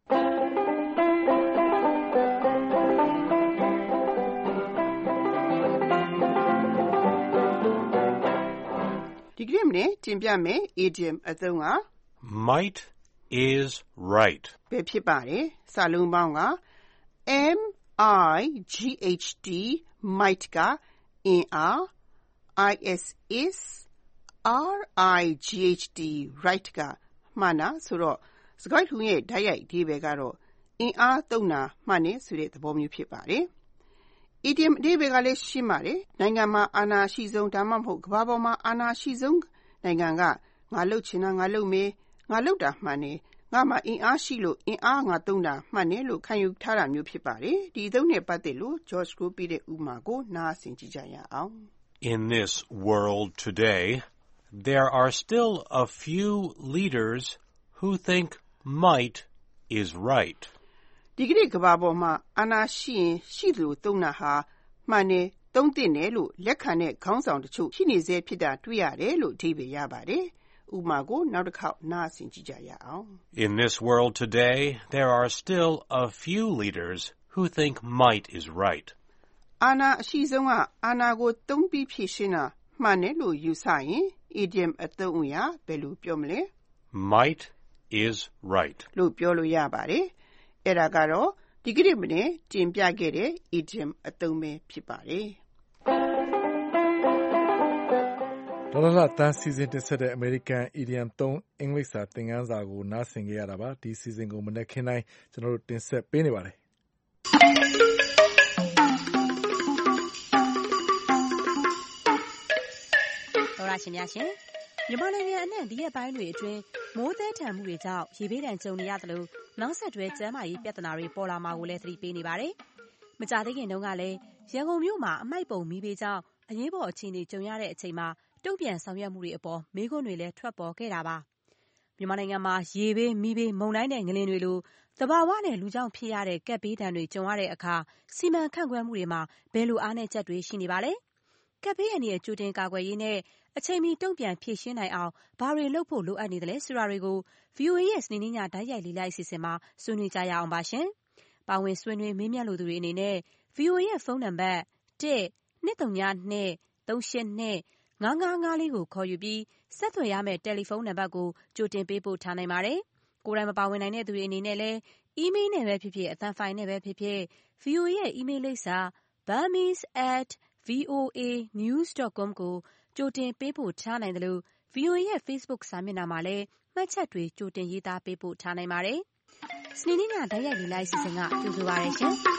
ဒီကနေ့မနေ့တင်ပြမယ် idiom အသုံးက Might is right ပဲဖြစ်ပါတယ်စာလုံးပေါင်းက might might ကအင်အား is right right ကမှန်တာဆိုတော့စကားထုံးရဲ့ဓာတ်ရိုက်အဓိပ္ပာယ်ကတော့အင်အားသုံးတာမှန်တယ်ဆိုတဲ့သဘောမျိုးဖြစ်ပါတယ်idiom အဓိပ္ပာယ်ကလည်းရှင်းပါတယ်နိုင်ငံမှာအာဏာရှိဆုံးဒါမှမဟုတ်ကမ္ဘာပေါ်မှာအာဏာရှိဆုံးနိုင်ငံကငါလှုပ်ချင်တာငါလှုပ်မယ်ငါလှုပ်တာမှန်တယ်ငါမှာအင်အားရှိလို့အင်အားငါသုံးတာမှန်တယ်လို့ခံယူထားတာမျိုးဖြစ်ပါတယ်ဒီအသုံးနဲ့ပတ်သက်လို့ George ကိုပြတဲ့ဥပမာကိုနားဆင်ကြည့်ကြရအောင် In this world today there are still a few leaders who think might is right ဒီကနေ့ကမ္ဘာပေါ်မှာအာဏာရှိရင်ရှိသလိုသုံးတာဟာမှန်တယ်သုံးသင့်တယ်လို့လက်ခံတဲ့ခေါင်းဆောင်တချို့ရှိနေစေဖြစ်တာတွေ့ရတယ်လို့အဓိပ္ပာယ်ရပါတယ်ဥပမာကိုနောက်တစ်ခေါက်နားဆင်ကြည့်ကြရအောင် In this world today there are still a few leaders who think might is right အာဏာအရှိဆုံးကအာဏာကိုသုံးပြီးဖြည့်ရှင်းတာမှန်တယ်လို့ယူဆရင် idiom အသုံးအရာဘယ်လိုပြောမလဲ Might is right လို့ပြောလို့ရပါတယ်အဲ့ဒါကတော့ဒီကနေ့မနေ့တင်ပြခဲ့တဲ့ idiom အသုံးပဲဖြစ်ပါတယ်ဒေါ်လာတန်းစီစဉ်တင်ဆက်တဲ့ American Idiom 3 အင်္ဂလိပ်စာသင်ခန်းစာကိုနားဆင်ကြရတာပါဒီစီစဉ်ကိုမနေ့ခင်းတိုင်းကျွန်တော်တို့တင်ဆက်ပေးနေပါတယ်ဒေါ်လာရှင်များရှင်မြန်မာနိုင်ငံအနှံ့ဒီရက်ပိုင်းတွေအတွင်းမိုးသည်းထန်မှုတွေကြောင့်ရေဘေးဒဏ်ကြုံနေရသလိုနောက်ဆက်တွဲကျန်းမာရေးပြဿနာတွေပေါ်လာမှာကိုလည်းသတိပေးနေပါတယ်မကြာသေးခင်တုန်းကလည်းရန်ကုန်မြို့မှာအမိုက်ပုံမီးဘေးကြောင့်အရေးပေါ်အခြေအနေကြုံရတဲ့အချိန်မှာတုံ့ပြန်ဆောင်ရွက်မှုတွေအပေါ်မေးခွန်းတွေလည်းထွက်ပေါ်ခဲ့တာပါမြန်မာနိုင်ငံမှာရေဘေးမီးဘေးမုန်တိုင်းနဲ့ငလျင်တွေလိုသဘာဝနဲ့လူကြောင့်ဖြစ်ရတဲ့ကပ်ဘေးဒဏ်တွေကြုံရတဲ့အခါစီမံခန့်ခွဲမှုတွေမှာဘယ်လိုအားနည်းချက်တွေရှိနေပါလဲကပ်ဘေးအန္တရာယ်ကြိုတင်ကာကွယ်ရေးနဲ့အချိန်မီတုံ့ပြန်ဖြေရှင်းနိုင်အောင်ဘာတွေလုပ်ဖို့လိုအပ်နေသလဲဆိုတာတွေကို VOA ရဲ့စနေနေ့ညဓာတ်ရိုက်လေးလိုက်အစီအစဉ်မှာဆွေးနွေးကြရအောင်ပါရှင်။ပါဝင်ဆွေးနွေးမေးမြန်းလိုသူတွေအနေနဲ့ VOA ရဲ့ဖုန်းနံပါတ် 1-202-382-5554 ကိုခေါ်ယူပြီးဆက်သွယ်ရမယ့်တယ်လီဖုန်းနံပါတ်ကိုကြိုတင်ပေးပို့ထားနိုင်ပါတယ်။ကိုယ်တိုင်မပါဝင်နိုင်တဲ့သူတွေအနေနဲ့လည်းအီးမေးလ်နဲ့ပဲဖြစ်ဖြစ်အသံဖိုင်နဲ့ပဲဖြစ်ဖြစ် VOA ရဲ့အီးမေးလ်လိပ်စာ burmese@voanews.com ကိုကြိုတင်ပေးပို့ထားနိုင်တယ်လို့ VOA ရဲ့ Facebook စာမျက်နှာမှာလည်းမှတ်ချက်တွေကြိုတင်ရေးသားပေးပို့ထားနိုင်ပါတယ်။စနေနေ့ညဓာတ်ရိုက်လေးလိုက်အစီအစဉ်ကကြိုဆိုပါရရှင်။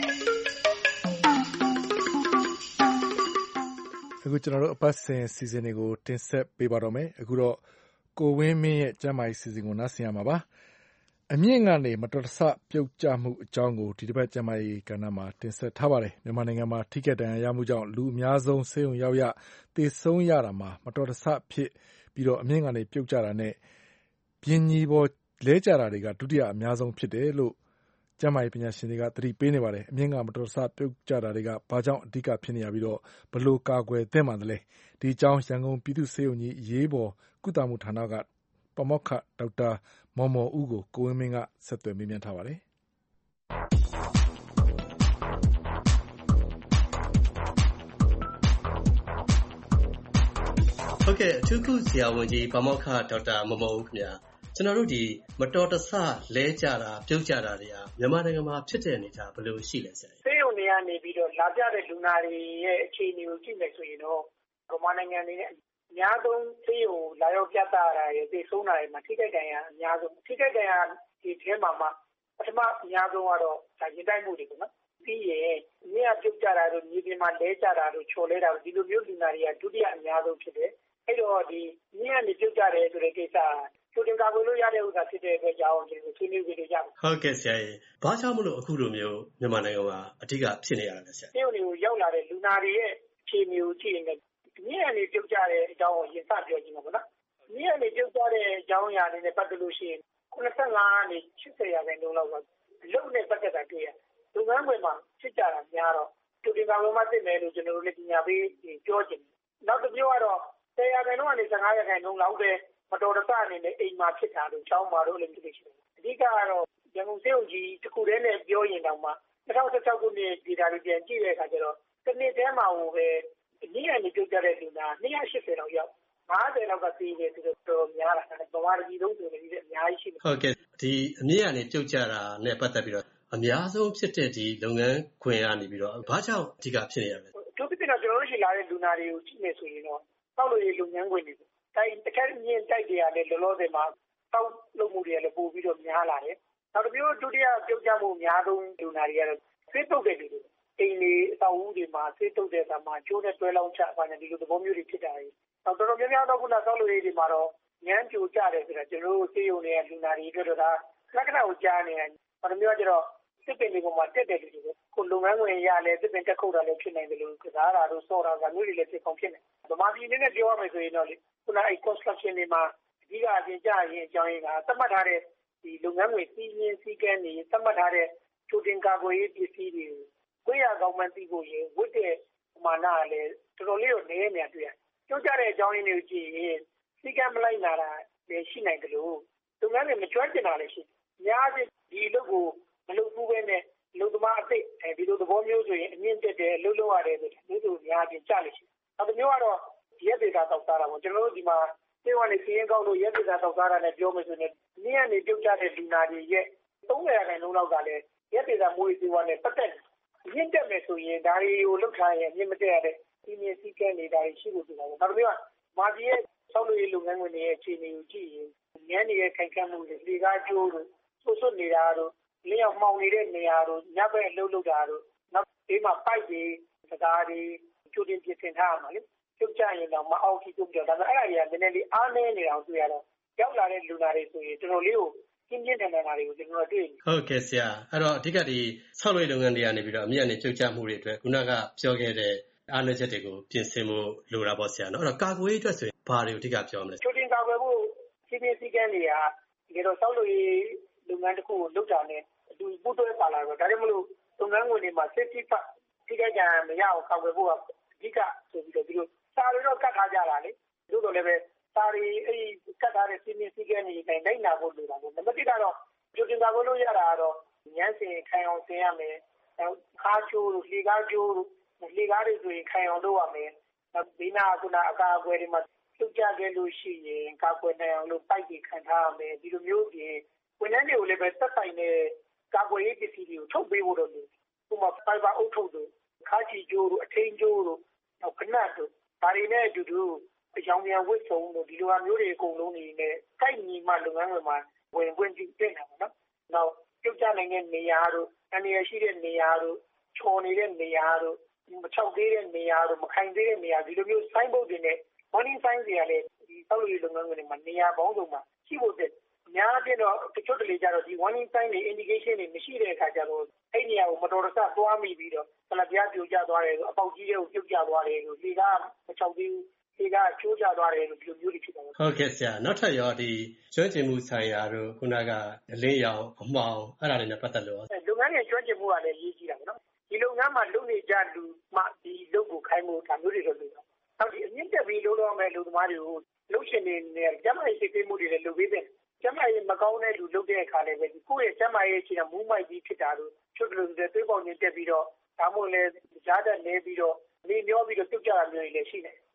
အခုကျွန်တော်တို့အပတ်စဉ်စီစဉ်တွေကိုတင်ဆက်ပေးပါတော့မယ်။အခုတော့ကိုဝင်းမင်းရဲ့ကျမ်းမာရေးစီစဉ်ကိုနားဆင်ရမှာပါ။အမြင့်ကနေမတော်တဆပြုတ်ကျမှုအကြောင်းကိုဒီတစ်ပတ်ကျမ်းမာရေးကဏ္ဍမှာတင်ဆက်ထားပါတယ်။မြန်မာနိုင်ငံမှာထိခိုက်ဒဏ်ရာရမှုကြောင့်လူအများဆုံးဆေးရုံရောက်ရသေဆုံးရတာမှာမတော်တဆဖြစ်ပြီးတော့အမြင့်ကနေပြုတ်ကျတာနဲ့ပြင်းကြီးပေါ်လဲကျတာတွေကဒုတိယအများဆုံးဖြစ်တယ်လို့ကျန်းမာရေးပညာရှင်တွေကသတိပေးနေပါတယ်အမြင့်ကမတော်တဆပြုတ်ကျတာတွေကဘာကြောင့်အဓိကဖြစ်နေရပြီးတော့ဘလို့ကာကွယ်သင့်မှလဲဒီအကြောင်းရန်ကုန်ပြည်သူ့ဆေးရုံကြီးရေးပေါ်ကုသမှုဌာနကပမောက္ခဒေါက်တာမော်မော်ဦးကိုကိုဝင်းမင်းကဆက်သွယ်မေးမြန်းထားပါတယ်ဟုတ်ကဲ့အထူးကုဆရာဝန်ကြီးဗမောက္ခဒေါက်တာမော်မော်ဦးခင်ဗျာကျွန်တော်တို့ဒီမတော်တဆလဲကြတာပြုတ်ကြတာတွေကမြန်မာနိုင်ငံမှာဖြစ်တဲ့အနေအထားဘယ်လိုရှိလဲဆရာဆေးရုံတွေကနေပြီးတော့လာပြတဲ့လူနာတွေရဲ့အခြေအနေကိုကြည့်မယ်ဆိုရင်တော့မြန်မာနိုင်ငံအနေနဲ့အများဆုံးဆေးရုံလာရောက်ပြသတာရဲ့သိဆုံးတာတွေမှာထိခိုက်ဒဏ်ရာအများဆုံးထိခိုက်ဒဏ်ရာဒီထဲမှာပထမအများဆုံးကတော့ရင်တိုက်မှုတွေပေါ့နော်ပြီးရင်မြေပြုတ်ကြတာတို့မြေပြင်မှာလဲကြတာတို့ချော်လဲတာတို့ဒီလိုမျိုးလူနာတွေကဒုတိယအများဆုံးဖြစ်တယ်အဲ့တော့ဒီမြေကနေပြုတ်ကြတယ်ဆိုတဲ့ကိစ္စကျိုးတင်ကာကွယ်လို့ရတဲ့ဥစ္စာဖြစ်တဲ့အတွက်ကြောင့်ဒီလိုဆွေးနွေးကြရအောင်ဟုတ်ကဲ့ဆရာကြီးဘာကြောင့်မလို့အခုလိုမျိုးမြန်မာနိုင်ငံမှာအဓိကဖြစ်နေရတာလဲဆရာဆေးရုံတွေကိုရောက်လာတဲ့လူနာတွေရဲ့အခြေအနေကိုကြည့်ရင်မြေကနေပြုတ်ကြတဲ့အကြောင်းကိုရင်စပြောကြည့်မှာပေါ့နော်မြေကနေပြုတ်ကြတဲ့အကြောင်းအရာတွေနဲ့ပတ်သက်လို့ရှိရင်85ကနေ80%လောက်ကအလုပ်နဲ့ပတ်သက်တာတွေ့ရတယ်လုပ်ငန်းခွင်မှာဖြစ်ကြတာများတော့ကျိုးတင်ကာကွယ်မှသိမယ်လို့ကျွန်တော်တို့လည်းပညာပေးပြောချင်တယ်နောက်တစ်မျိုးကတော့10%ကနေ15%လောက်ပဲမတော်တဆအနေနဲ့အိမ်မှာဖြစ်တာလို့ချောင်းမှာတော့လည်းဖြစ်နေရှိတယ်အဓိကကတော့ရန်ကုန်စေုံကြီးတစ်ခုတည်းနဲ့ပြောရင်တော့မှ2016ခုနှစ်ဒေတာတွေပြန်ကြည့်တဲ့အခါကျတော့တစ်နှစ်တည်းမှာဟိုပဲအနည်းအကျပြုတ်ကြတဲ့လူနာ280လောက်ရောက်50လောက်ကသိနေတယ်ဆိုတော့များတာဗမာပြည်လုံးဆိုနေပြီးအများကြီးရှိတယ်ဟုတ်ကဲ့ဒီအမြင့်ကနေပြုတ်ကြတာနဲ့ပတ်သက်ပြီးတော့အများဆုံးဖြစ်တဲ့ဒီလုပ်ငန်းခွင်ကနေပြီးတော့ဘာကြောင့်အဓိကဖြစ်နေရလဲသူဖြစ်တော့ကျွန်တော်တို့ရှိလာတဲ့လူနာတွေကိုကြည့်နေဆိုရင်တော့တောက်လို့ရလုပ်ငန်းခွင်တွေတိုက်တစ်ခါမြင့်တိုက်တွေကလည်းလောလောဆယ်မှာတောက်လုပ်မှုတွေလည်းပို့ပြီးတော့များလာတယ်နောက်တစ်မျိုးဒုတိယပြုတ်ကြမှုအများဆုံးလူနာတွေကတော့ဆေးတုပ်တဲ့လူတွေအိမ်တွေအဆောက်အဦတွေမှာဆေးတုပ်တဲ့အခါမှာကျိုးနဲ့တွဲလောင်းချပါနေဒီလိုသဘောမျိုးတွေဖြစ်တာတွေနောက်တော်တော်များများတော့ခုနဆောက်လို့ရတွေမှာတော့ငန်းပြိုကျတယ်ဆိုတာကျွန်တော်တို့ဆေးရုံတွေကလူနာတွေအတွက်တော့ဒါလက္ခဏာကိုကြားနေတယ်ဘာလို့မျိုးကျတော့စစ်ပင်တွေကမှတက်တယ်လူတွေကိုလုပ်ငန်းဝင်ရလဲစစ်ပင်တက်ခုတ်တာလည်းဖြစ်နိုင်တယ်လို့ကစားတာတို့စောတာကမျိုးတွေလည်းဖြစ်ကောင်းဖြစ်နေဗမာပြည်နဲ့ပြောရမယ်ဆိုရင်တော့လေခုနအဲ့ construction တွေမှာအဓိကအပြင်ကြရင်အကြောင်းရင်းကသတ်မှတ်ထားတဲ့ဒီလုပ်ငန်းဝင်စီးရင်စီးကမ်းတွေသတ်မှတ်ထားတဲ့ချိုတင်ကာကွယ်ရေးပစ္စည်းတွေကိုရကောင်းမှန်းသိဖို့ရင်ဝတ်တဲ့မာနကလည်းတော်တော်လေးတော့နည်းနေတွေ့ရတယ်ကျုပ်ကြတဲ့အကြောင်းရင်းတွေကိုကြည့်ရင်စီကံမလိုက်နာတာလည်းရှိနိုင်တယ်လို့လုပ်ငန်းတွေမကျွမ်းကျင်တာလည်းရှိတယ်။များပြီးဒီလုပ်ကိုမလုပ်ဘူးပဲနဲ့လူသမားအသိဒီလိုသဘောမျိုးဆိုရင်အမြင့်တက်တယ်လှုပ်လှုပ်ရတယ်ဆိုမျိုးတို့များပြီးကြားလို့ရှိတယ်။အဲဒီမျိုးကတော့ရက်ဒေတာတောက်စားတာပေါ့ကျွန်တော်တို့ဒီမှာစေဝါနေစီရင်ကောက်လို့ရက်ဒေတာတောက်စားတာနဲ့ပြောမယ်ဆိုရင်နည်းကနေပြုတ်ကြတဲ့လူနာတွေရဲ့30%လောက်ကလည်းရက်ဒေတာမွေးစေဝါနဲ့ပတ်သက်မြင့်တက်မယ်ဆိုရင်ဒါတွေကိုလှုပ်ထားရင်မြင့်မတက်ရတဲ့ဒီမြင့်စီးကဲနေတာရှိလို့ဆိုတာပေါ့နောက်တစ်မျိုးကမာကြီးရဲ့ဆောက်လုပ်ရေးလုပ်ငန်းဝင်တွေရဲ့အခြေအနေကိုကြည့်ရင်ငန်းတွေရဲ့ခိုင်ခန့်မှုတွေလေကားကျိုးတို့ဆွတ်နေတာတို့လျှောက်မှောင်နေတဲ့နေရာတို့ညဘက်လှုပ်လှုပ်တာတို့နောက်ဒီမှာပိုက်တွေစကားတွေကျိုးတင်ပြင်ဆင်ထားရမှာလေကျုပ်ကြရင်တော့မအောင်ကြည့်ကြတော့ဒါပေမဲ့အဲ့ဒါတွေကနည်းနည်းလေးအားနည်းနေအောင်တွေ့ရတော့ရောက်လာတဲ့လူနာတွေဆိုရင်တော်တော်လေးကိုပြင်းပြင်းထန်ထန်တာတွေကိုကျွန်တော်တွေ့နေဟုတ်ကဲ့ဆရာအဲ့တော့အဓိကဒီဆောက်လုပ်ရေးလုပ်ငန်းတွေကနေပြီးတော့အမြင့်နဲ့ပြုတ်ကျမှုတွေအတွက်ခုနကပြောခဲ့တဲ့အားနည်းချက်တွေကိုပြင်ဆင်ဖို့လိုတာပေါ့ဆရာနော်အဲ့တော့ကာကွယ်ရေးအတွက်ဆိုရင်ဘာတွေကိုအဓိကပြောမလဲချိုတင်ကာကွယ်ဖို့စီမင်းစည်းကမ်းတွေကဒီတော့ဆောက်လုပ်ရေးလုပ်ငန်းတစ်ခုကိုလုပ်တာနဲ့အတူပူးတွဲပါလာတော့ဒါကြောင့်မလို့လုပ်ငန်းဝင်တွေမှာ safety first ထိခိုက်ကြမရအောင်ကာကွယ်ဖို့ကအဓိကဆိုပြီးတော့ဒီလိုစာတွေတော့ကတ်ထားကြတာလေတို့တော့လည်းပဲစာတွေအဲ့ကတ်ထားတဲ့စီမင်းစည်းကမ်းတွေတိုင်းလိုက်နာဖို့လိုတာပေါ့နံပါတ်1ကတော့ချိုတင်ကာကွယ်လို့ရတာကတော့ညံစင်ခိုင်အောင်ဆင်ရမယ်ခါချိုးတို့လေကားချိုးတို့လေကားတွေဆိုရင်ခိုင်အောင်လုပ်ရမယ်။ဒီနာကုနာအကာအကွယ်တွေမှာပြုတ်ကျခဲ့လို့ရှိရင်ကာကွယ်နိုင်အောင်လို့ပိုက်တွေခံထားရမယ်။ဒီလိုမျိုးပြင်ဝန်ထမ်းတွေကိုလည်းပဲသက်ဆိုင်တဲ့ကာကွယ်ရေးပစ္စည်းတွေကိုထုတ်ပေးဖို့တော့လို။ဥပမာဖိုင်ဘာအုပ်ထုတ်တို့ခါချီကျိုးတို့အထင်းကျိုးတို့နောက်ခနတ်တို့ဒါတွေနဲ့အတူတူအကြောင်းပြန်ဝစ်ဆုံးတို့ဒီလိုမျိုးတွေအကုန်လုံးနေနဲ့ကိုက်ညီမှလုပ်ငန်းတွေမှာဝင်ကြည့်တင်တာပေါ့နော်။နောက်ပြုတ်ကျနိုင်တဲ့နေရာတို့အနေရရှိတဲ့နေရာတို့ချော်နေတဲ့နေရာတို့မချောက်သေးတဲ့နေရာတို့မခိုင်သေးတဲ့နေရာဒီလိုမျိုး sign board တွေနဲ့ warning sign တွေကလည်းဒီဆောက်လုပ်ရေးလုပ်ငန်းတွေမှာနေရာပေါင်းစုံမှာရှိဖို့တဲ့အများကြီးတော့တချို့တလေကြတော့ဒီ warning sign တွေ indication တွေမရှိတဲ့အခါကျတော့အဲ့နေရာကိုမတော်တဆသွားမိပြီးတော့ဆလပြားပြိုကျသွားတယ်ဆိုအပေါက်ကြီးတွေကိုပြုတ်ကျသွားတယ်လို့လေကမချောက်သေးဘူးလေကချိုးကျသွားတယ်လို့ဒီလိုမျိုးတွေဖြစ်တာပေါ့ဟုတ်ကဲ့ဆရာနောက်ထပ်ရောဒီကျွမ်းကျင်မှုဆိုင်ရာတို့ခုနကအလင်းရောင်အမှောင်အဲ့ဒါတွေနဲ့ပတ်သက်လို့လုပ်ငန်းရဲ့ကျွမ်းကျင်မှုကလည်းရေးကြည့်တာပေါ့နော်ဒီလုပ်ငန်းမှာလုပ်နေကြလူမှဒီလုပ်ကိုခိုင်းဖို့ဒါမျိုးတွေတော့လုပ်တာ။နောက်ဒီအမြင့်တက်ပြီးလုပ်တော့မဲ့လူသမားတွေကိုလုပ်ရှင်နေနဲ့ကျမရေးစိတ်ပေးမှုတွေလည်းလုပ်ပေးတယ်။ကျမရေးမကောင်းတဲ့လူလုပ်တဲ့အခါလည်းပဲဒီကိုယ့်ရဲ့ကျမရေးချင်းမူးမိုက်ပြီးဖြစ်တာလို့ချုပ်လို့တဲ့သွေးပေါင်နေတက်ပြီးတော့ဒါမှမဟုတ်လည်းကြားတက်နေပြီးတော့နေမျောပြီးတော့ပြုတ်ကြတာမျိုးတွေလည်းရှိတယ်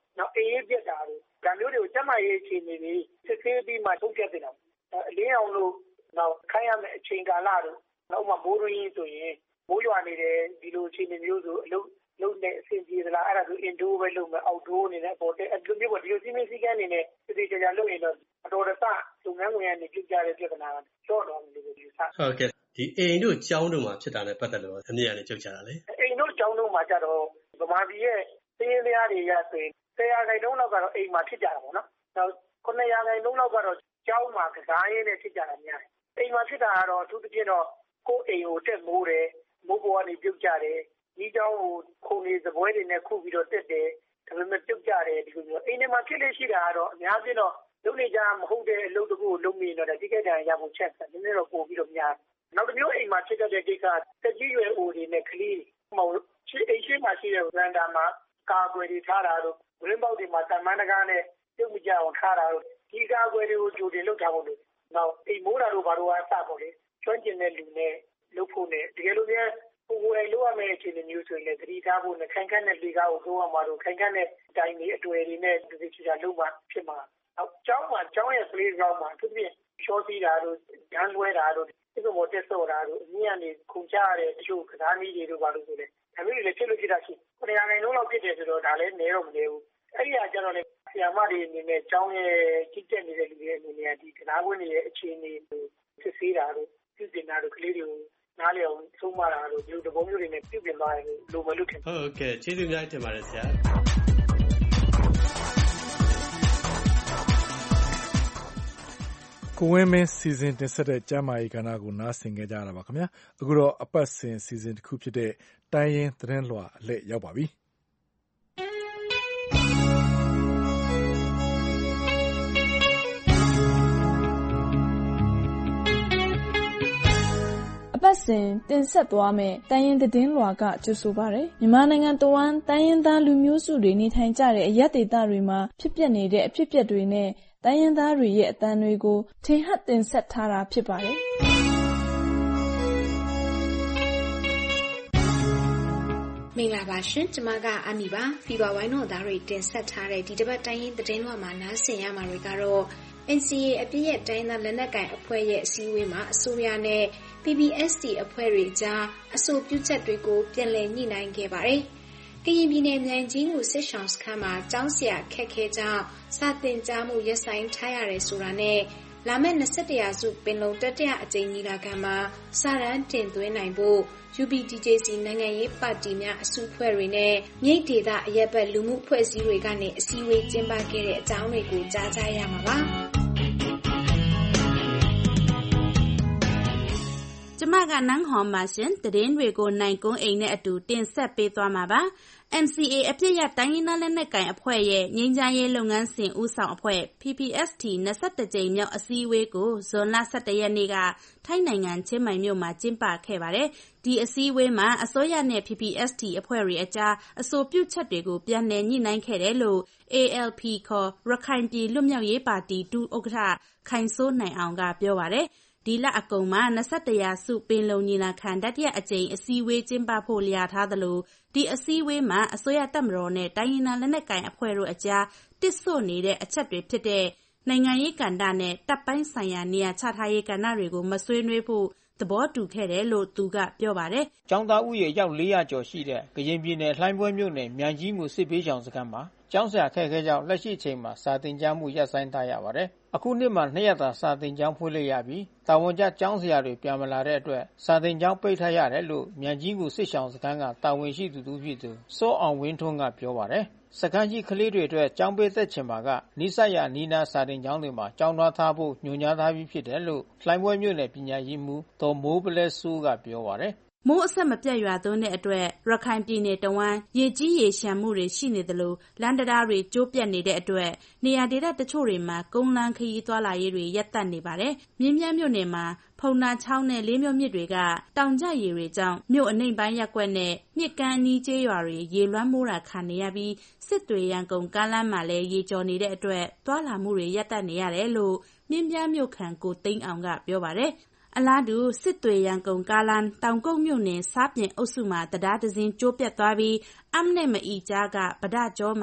နောက်အေးရေးပြက်တာတို့ဒါမျိုးတွေကိုကျန်းမာရေးအခြေအနေတွေစစ်ဆေးပြီးမှထုတ်ပြတဲ့တော့အလင်းအောင်လို့နောက်ခိုင်းရမယ့်အချိန်ကာလတို့နောက်မှမိုးရင်းဆိုရင်မိုးရွာနေတယ်ဒီလိုအခြေအနေမျိုးဆိုအလုပ်နဲ့အဆင်ပြေသလားအဲ့ဒါဆို indoor ပဲလုပ်မယ် outdoor အနေနဲ့ပေါ်တဲ့အဲ့လိုမျိုးပေါ့ဒီလိုစီမင်းစည်းကမ်းနေနဲ့တည်တည်ကြကြလုပ်ရင်တော့အတော်တဆလုပ်ငန်းဝင်ရနေပြုတ်ကြတဲ့ပြဿနာကကျော့တော်မယ်လို့ယူဆဟုတ်ကဲ့ဒီအိမ်တို့ကျောင်းတို့မှာဖြစ်တာနဲ့ပတ်သက်လို့အမြင်ရနေကြုတ်ကြတာလေအိမ်တို့ကျောင်းတို့မှာကြတော့ဗမာပြည်ရဲ့စည်ရင်းတရားတွေရဆိုရင်100%လောက်ကတော့အိမ်မှာဖြစ်ကြတာပေါ့နော်နောက်900%လောက်ကတော့ကျောင်းမှာကစားရင်းနဲ့ဖြစ်ကြတာများတယ်အိမ်မှာဖြစ်တာကတော့အထူးသဖြင့်တော့ကိုယ်အိမ်ကိုတက်မိုးတယ်မိုးပေါ်ကနေပြုတ်ကြတယ်ဒီကျောင်းကိုခုံနေစပွဲတွေနဲ့ခုပြီးတော့တက်တယ်ဒါပေမဲ့ပြုတ်ကြတယ်ဒီလိုမျိုးအိမ်ထဲမှာဖြစ်လေရှိတာကတော့အများကြီးတော့လုပ်နေကြမဟုတ်တဲ့အလုပ်တကူကိုလုပ်နေတော့ဒီကိစ္စရဖို့ချက်နည်းနည်းတော့ပို့ပြီးတော့များနောက်တစ်မျိုးအိမ်မှာဖြစ်တဲ့ကိစ္စတက်ကြီးရွယ်အိုတွေနဲ့ကလေးမဟုတ်အိမ်ရှိမှရှိတဲ့ဗန်ဒါမှာကာကွယ်တွေထားတာတို့ဝင်းပေါက်တွေမှာတမန်တကားနဲ့ပြုတ်မကြအောင်ထားတာတို့ဒီကာကွယ်တွေကိုကြိုတင်လုပ်ထားဖို့လို့နောက်အိမ်မိုးတာတို့ဘာလို့အစပေါ့လေကျွမ်းကျင်တဲ့လူနဲ့လုပ်ဖို့နဲ့တကယ်လို့များကိုယ်လိုရမယ့်အခြေအနေမျိုးဆိုရင်လည်းသတိထားဖို့နဲ့ခိုင်ခန့်တဲ့လေကားကိုသုံးရမှာတို့ခိုင်ခန့်တဲ့တိုင်းတွေအတွေ့အကြုံတွေနဲ့ဒီချာလုံးမှဖြစ်မှာနောက်ကျောင်းရဲ့ play ground မှာသူပြင်ရှော့စီးတာတို့ဒန်းလွဲတာတို့ဒီလိုမျိုးတက်စောတာတို့အမြင့်ကနေခုန်ချရတဲ့တချို့ကစားနည်းတွေတို့ဘာလို့ဆိုလဲဒါမျိုးတွေလည်းဖြစ်လို့ဖြစ်တာရှိ900%လောက်ဖြစ်တယ်ဆိုတော့ဒါလည်းနည်းတော့မနည်းဘူးအဲ့ဒီကကျတော့လေဆရာမတွေအနေနဲ့ကျောင်းရဲ့ကြီးတက်နေတဲ့လူတွေအနေနဲ့ဒီကစားကွင်းတွေရဲ့အခြေအနေကိုစစ်ဆေးတာတို့ပြုပြင်တာတို့ကလေးတွေကိုနားလည်အောင်သုံးမတာတို့ဒီလိုသဘောမျိုးတွေနဲ့ပြုပြင်သွားရင်လိုမလို့ထင်ဟုတ်ကဲ့ကျေးဇူးများတင်ပါတယ်ဆရာကိုဝင်းမင်းစီစဉ်တင်ဆက်တဲ့ကျမ်းမာရေးကဏ္ဍကိုနားဆင်ကြကြရတာပါခင်ဗျာအခုတော့အပတ်စဉ်စီစဉ်တစ်ခုဖြစ်တဲ့တိုင်းရင်းသတင်းလွှာအလှည့်ရောက်ပါပြီအပတ်စဉ်တင်ဆက်သွားမယ့်တိုင်းရင်းသတင်းလွှာကကြိုဆိုပါရယ်မြန်မာနိုင်ငံတဝန်းတိုင်းရင်းသားလူမျိုးစုတွေနေထိုင်ကြတဲ့အရပ်ဒေသတွေမှာဖြစ်ပျက်နေတဲ့အဖြစ်အပျက်တွေနဲ့တိုင်းရင်းသားတွေရဲ့အသံတွေကိုထင်ဟပ်တင်ဆက်ထားတာဖြစ်ပါတယ်မင်္ဂလာပါရှင်ကျမကအမီပါဖီဘာဝိုင်းတော်သားတွေတင်ဆက်ထားတဲ့ဒီတစ်ပတ်တိုင်းရင်းသတင်းလွှာမှာနားဆင်ရမှာတွေကတော့ NCA အပြည့်ရဲ့တိုင်းသားလက်နက်ကိုင်အဖွဲ့ရဲ့အစည်းအဝေးမှာအစိုးရနဲ့ PPST အဖွဲ့တွေကြားအဆိုပြုချက်တွေကိုပြန်လည်ညှိနှိုင်းခဲ့ပါတယ်။ကရင်ပြည်နယ်မြိုင်ကြီးကိုစစ်ဆောင်စခန်းမှာကျောင်းဆရာခက်ခဲကြောင်းစာသင်ကြားမှုရပ်ဆိုင်းထားရတယ်ဆိုတာနဲ့လာမယ့်21ရာစုပင်လုံတတိယအကြိမ်ညီလာခံမှာစာရန်တင်သွင်းနိုင်ဖို့ UPDJC နိုင်ငံရေးပါတီများအစုအဖွဲ့တွေနဲ့မြိတ်ဒေသအရက်ဘက်လူမှုအဖွဲ့အစည်းတွေကနေအစည်းအဝေးကျင်းပခဲ့တဲ့အကြောင်းတွေကိုကြားကြရမှာပါ။ကျမကနန်းဟော်မှာရှင်သတင်းတွေကိုနိုင်ကုန်းအိမ်နဲ့အတူတင်ဆက်ပေးသွားမှာပါ။ NCA အပြည့်ရတိုင်းရင်းသားလက်နက်ကိုင်အဖွဲ့ရဲ့ငြိမ်းချမ်းရေးလုပ်ငန်းစဉ်ဦးဆောင်အဖွဲ့ PPST 21ကြိမ်မြောက်အစည်းအဝေးကိုဇွန်လ17ရက်နေ့ကထိုင်းနိုင်ငံချင်းမိုင်မြို့မှာကျင်းပခဲ့ပါတယ်။ဒီအစည်းအဝေးမှာအစိုးရနဲ့ PPST အဖွဲ့တွေအကြားအဆိုပြုချက်တွေကိုပြန်လည်ညှိနှိုင်းခဲ့တယ်လို့ ALP ခေါ်ရခိုင်ပြည်လွတ်မြောက်ရေးပါတီဒုဥက္ကဋ္ဌခိုင်စိုးနိုင်အောင်ကပြောပါတယ်။ဒီလအကုန်မှာ21ရာစုပင်လုံညီလာခံတတိယအကြိမ်အစည်းအဝေးကျင်းပဖို့လျာထားသလိုဒီအစည်းအဝေးမှာအစိုးရတပ်မတော်နဲ့တိုင်းရင်းသားလက်နက်ကိုင်အဖွဲ့တို့အကြားတစ်ဆို့နေတဲ့အချက်တွေဖြစ်တဲ့နိုင်ငံရေးကဏ္ဍနဲ့တပ်ပိုင်းဆိုင်ရာနေရာချထားရေးကဏ္ဍတွေကိုမဆွေးနွေးဖို့သဘောတူခဲ့တယ်လို့သူကပြောပါတယ်။ကျောင်းသားဥယေရောက်400ကျော်ရှိတဲ့ကရင်ပြည်နယ်လှိုင်းပွဲမြို့နယ်မြိုင်ကြီးမှုစစ်ပေးချောင်စခန်းမှာကျောင်းဆရာခက်ခဲကြောင့်လက်ရှိချိန်မှာစာသင်ကြားမှုရပ်ဆိုင်းထားရပါတယ်။အခုနှစ်မှာ2ရက်သာစာသင်ကျောင်းဖွင့်လှစ်ရပြီးတာဝန်ကျကျောင်းဆရာတွေပြန်မလာတဲ့အတွက်စာသင်ကျောင်းပိတ်ထားရတယ်လို့မြိုင်ကြီးမှုစစ်ဆောင်စခန်းကတာဝန်ရှိသူတို့ဖြစ်သူစောအောင်ဝင်းထွန်းကပြောပါတယ်။စခန်းကြီးကလေးတွေအတွက်ကျောင်းပိတ်သက်ချင်မှာကနိစရနီနာစာသင်ကျောင်းတွေမှာကျောင်းသားထားဖို့ညွှန်ကြားထားပြီးဖြစ်တယ်လို့လှိုင်းပွဲမြို့နယ်ပညာရေးမှူးဒေါ်မိုးပလဲစိုးကပြောပါတယ်။မိုးအဆက်မပြတ်ရွာသွန်းတဲ့အတွက်ရခိုင်ပြည်နယ်တဝန်းရေကြီးရေရှမ်းမှုတွေရှိနေသလိုလမ်းတရားတွေကျိုးပြတ်နေတဲ့အတွက်နေရာဒေသတချို့တွေမှာကုန်းလမ်းခရီးသွားလာရေးတွေရပ်တန့်နေပါတယ်။မြင်းပြန့်မြို့နယ်မှာဖုံနာချောင်းနဲ့လေးမြို့မြစ်တွေကတောင်ကျရေတွေကြောင့်မြို့အနှိမ်ပိုင်းရပ်ကွက်နဲ့မြစ်ကမ်းအနီးကျေးရွာတွေရေလွှမ်းမိုးတာခံနေရပြီးစစ်တွေရန်ကုန်ကားလမ်းမှာလည်းရေကျော်နေတဲ့အတွက်သွားလာမှုတွေရပ်တန့်နေရတယ်လို့မြင်းပြန့်မြို့ခံကိုသိန်းအောင်ကပြောပါတယ်။အလားတူစစ်တွေရန်ကုန်ကားလမ်းတောင်ကုတ်မြို့နယ်စားပြင်အုပ်စုမှာတရားတစင်းကျိုးပြတ်သွားပြီးအမ်နဲ့မအီကြားကဗဒကျော်မှာ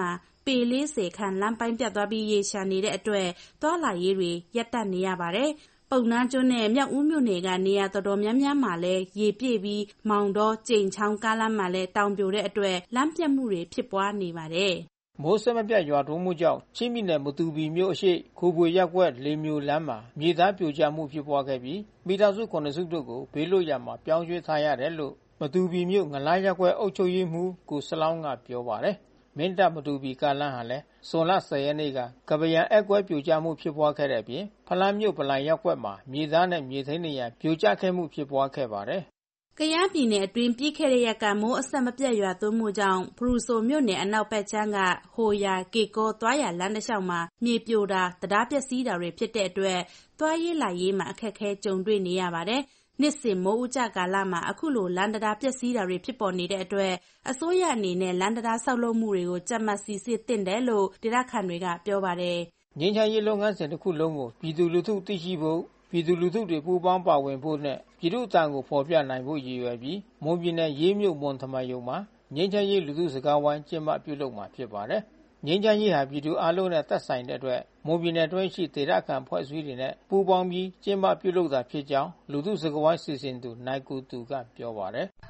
ပေ 40 ခန့်လမ်းပိုင်းပြတ်သွားပြီးရေရှာနေတဲ့အတွက်သွားလာရေးတွေရပ်တန့်နေရပါတယ်။ပုဏ္ဏားကျွန်းနဲ့မြောက်ဦးမြို့နယ်ကနေရာတော်တော်များများမှာလည်းရေပြည့်ပြီးမောင်တောကျိန်ချောင်းကားလမ်းမှာလည်းတောင်ပြိုတဲ့အတွက်လမ်းပြတ်မှုတွေဖြစ်ပွားနေပါတယ်။မိုးစက်မပြတ်ရွာသွန်းမှုကြောင့်ချင်းပြည်နယ်မတူပီမြို့အရှိခိုးပွေရပ်ကွက်၄မြို့လမ်းမှာမြေသားပြိုကျမှုဖြစ်ပွားခဲ့ပြီးမိသားစု9စုတို့ကိုဘေးလွတ်ရာမှာပြောင်းရွှေ့ထားရတယ်လို့မတူပီမြို့ငလားရပ်ကွက်အုပ်ချုပ်ရေးမှူးကိုစလောင်းကပြောပါတယ်။မင်းတပ်မတူပီကားလမ်းဟာလည်းဇွန်လ10ရက်နေ့ကကပယံအက်ကွဲပြိုကျမှုဖြစ်ပွားခဲ့တဲ့အပြင်ဖလန်းမြို့ပလိုင်ရပ်ကွက်မှာမြေသားနဲ့မြေသိမ်းနေရန်ပြိုကျခဲ့မှုဖြစ်ပွားခဲ့ပါတယ်။ကယားပြည်နယ်အတွင်းပြီးခဲ့တဲ့ရက်ကမိုးအဆက်မပြတ်ရွာသွန်းမှုကြောင့်ဖရူဆိုမြို့နယ်အနောက်ဘက်ခြမ်းကဟိုယာကေကောသွားရလမ်းတစ်လျှောက်မှာမြေပြိုတာတရားပျက်စီးတာတွေဖြစ်တဲ့အတွက်သွားရေးလာရေးမှာအခက်အခဲကြုံတွေ့နေရပါတယ်။နှစ်စဉ်မိုးဦးကျကာလမှာအခုလိုလမ်းတရားပျက်စီးတာတွေဖြစ်ပေါ်နေတဲ့အတွက်အစိုးရအနေနဲ့လမ်းတရားဆောက်လုပ်မှုတွေကိုကြပ်မတ်စီစစ်သင့်တယ်လို့ဒေသခံတွေကပြောပါတယ်။ငြိမ်းချမ်းရေးလုပ်ငန်းစဉ်တစ်ခုလုံးကိုပြည်သူလူထုသိရှိဖို့ပြည်သူလူထုတွေပူးပေါင်းပါဝင်ဖို့နဲ့ပြည်သူ့အသံကိုဖော်ပြနိုင်ဖို့ရည်ရွယ်ပြီးမွန်ပြည်နယ်ရေးမြို့မွန်သမိုင်းရုံမှာငြိမ်းချမ်းရေးလူထုစကားဝိုင်းကျင်းပပြုလုပ်မှာဖြစ်ပါတယ်။ငြိမ်းချမ်းရေးဟာပြည်သူအလုံးနဲ့သက်ဆိုင်တဲ့အတွက်မွန်ပြည်နယ်တွင်းရှိဒေသခံဖွဲ့စည်းတွေနဲ့ပူးပေါင်းပြီးကျင်းပပြုလုပ်တာဖြစ်ကြောင်းလူထုစကားဝိုင်းစီစဉ်သူနိုင်ကူသူကပြောပါတယ်။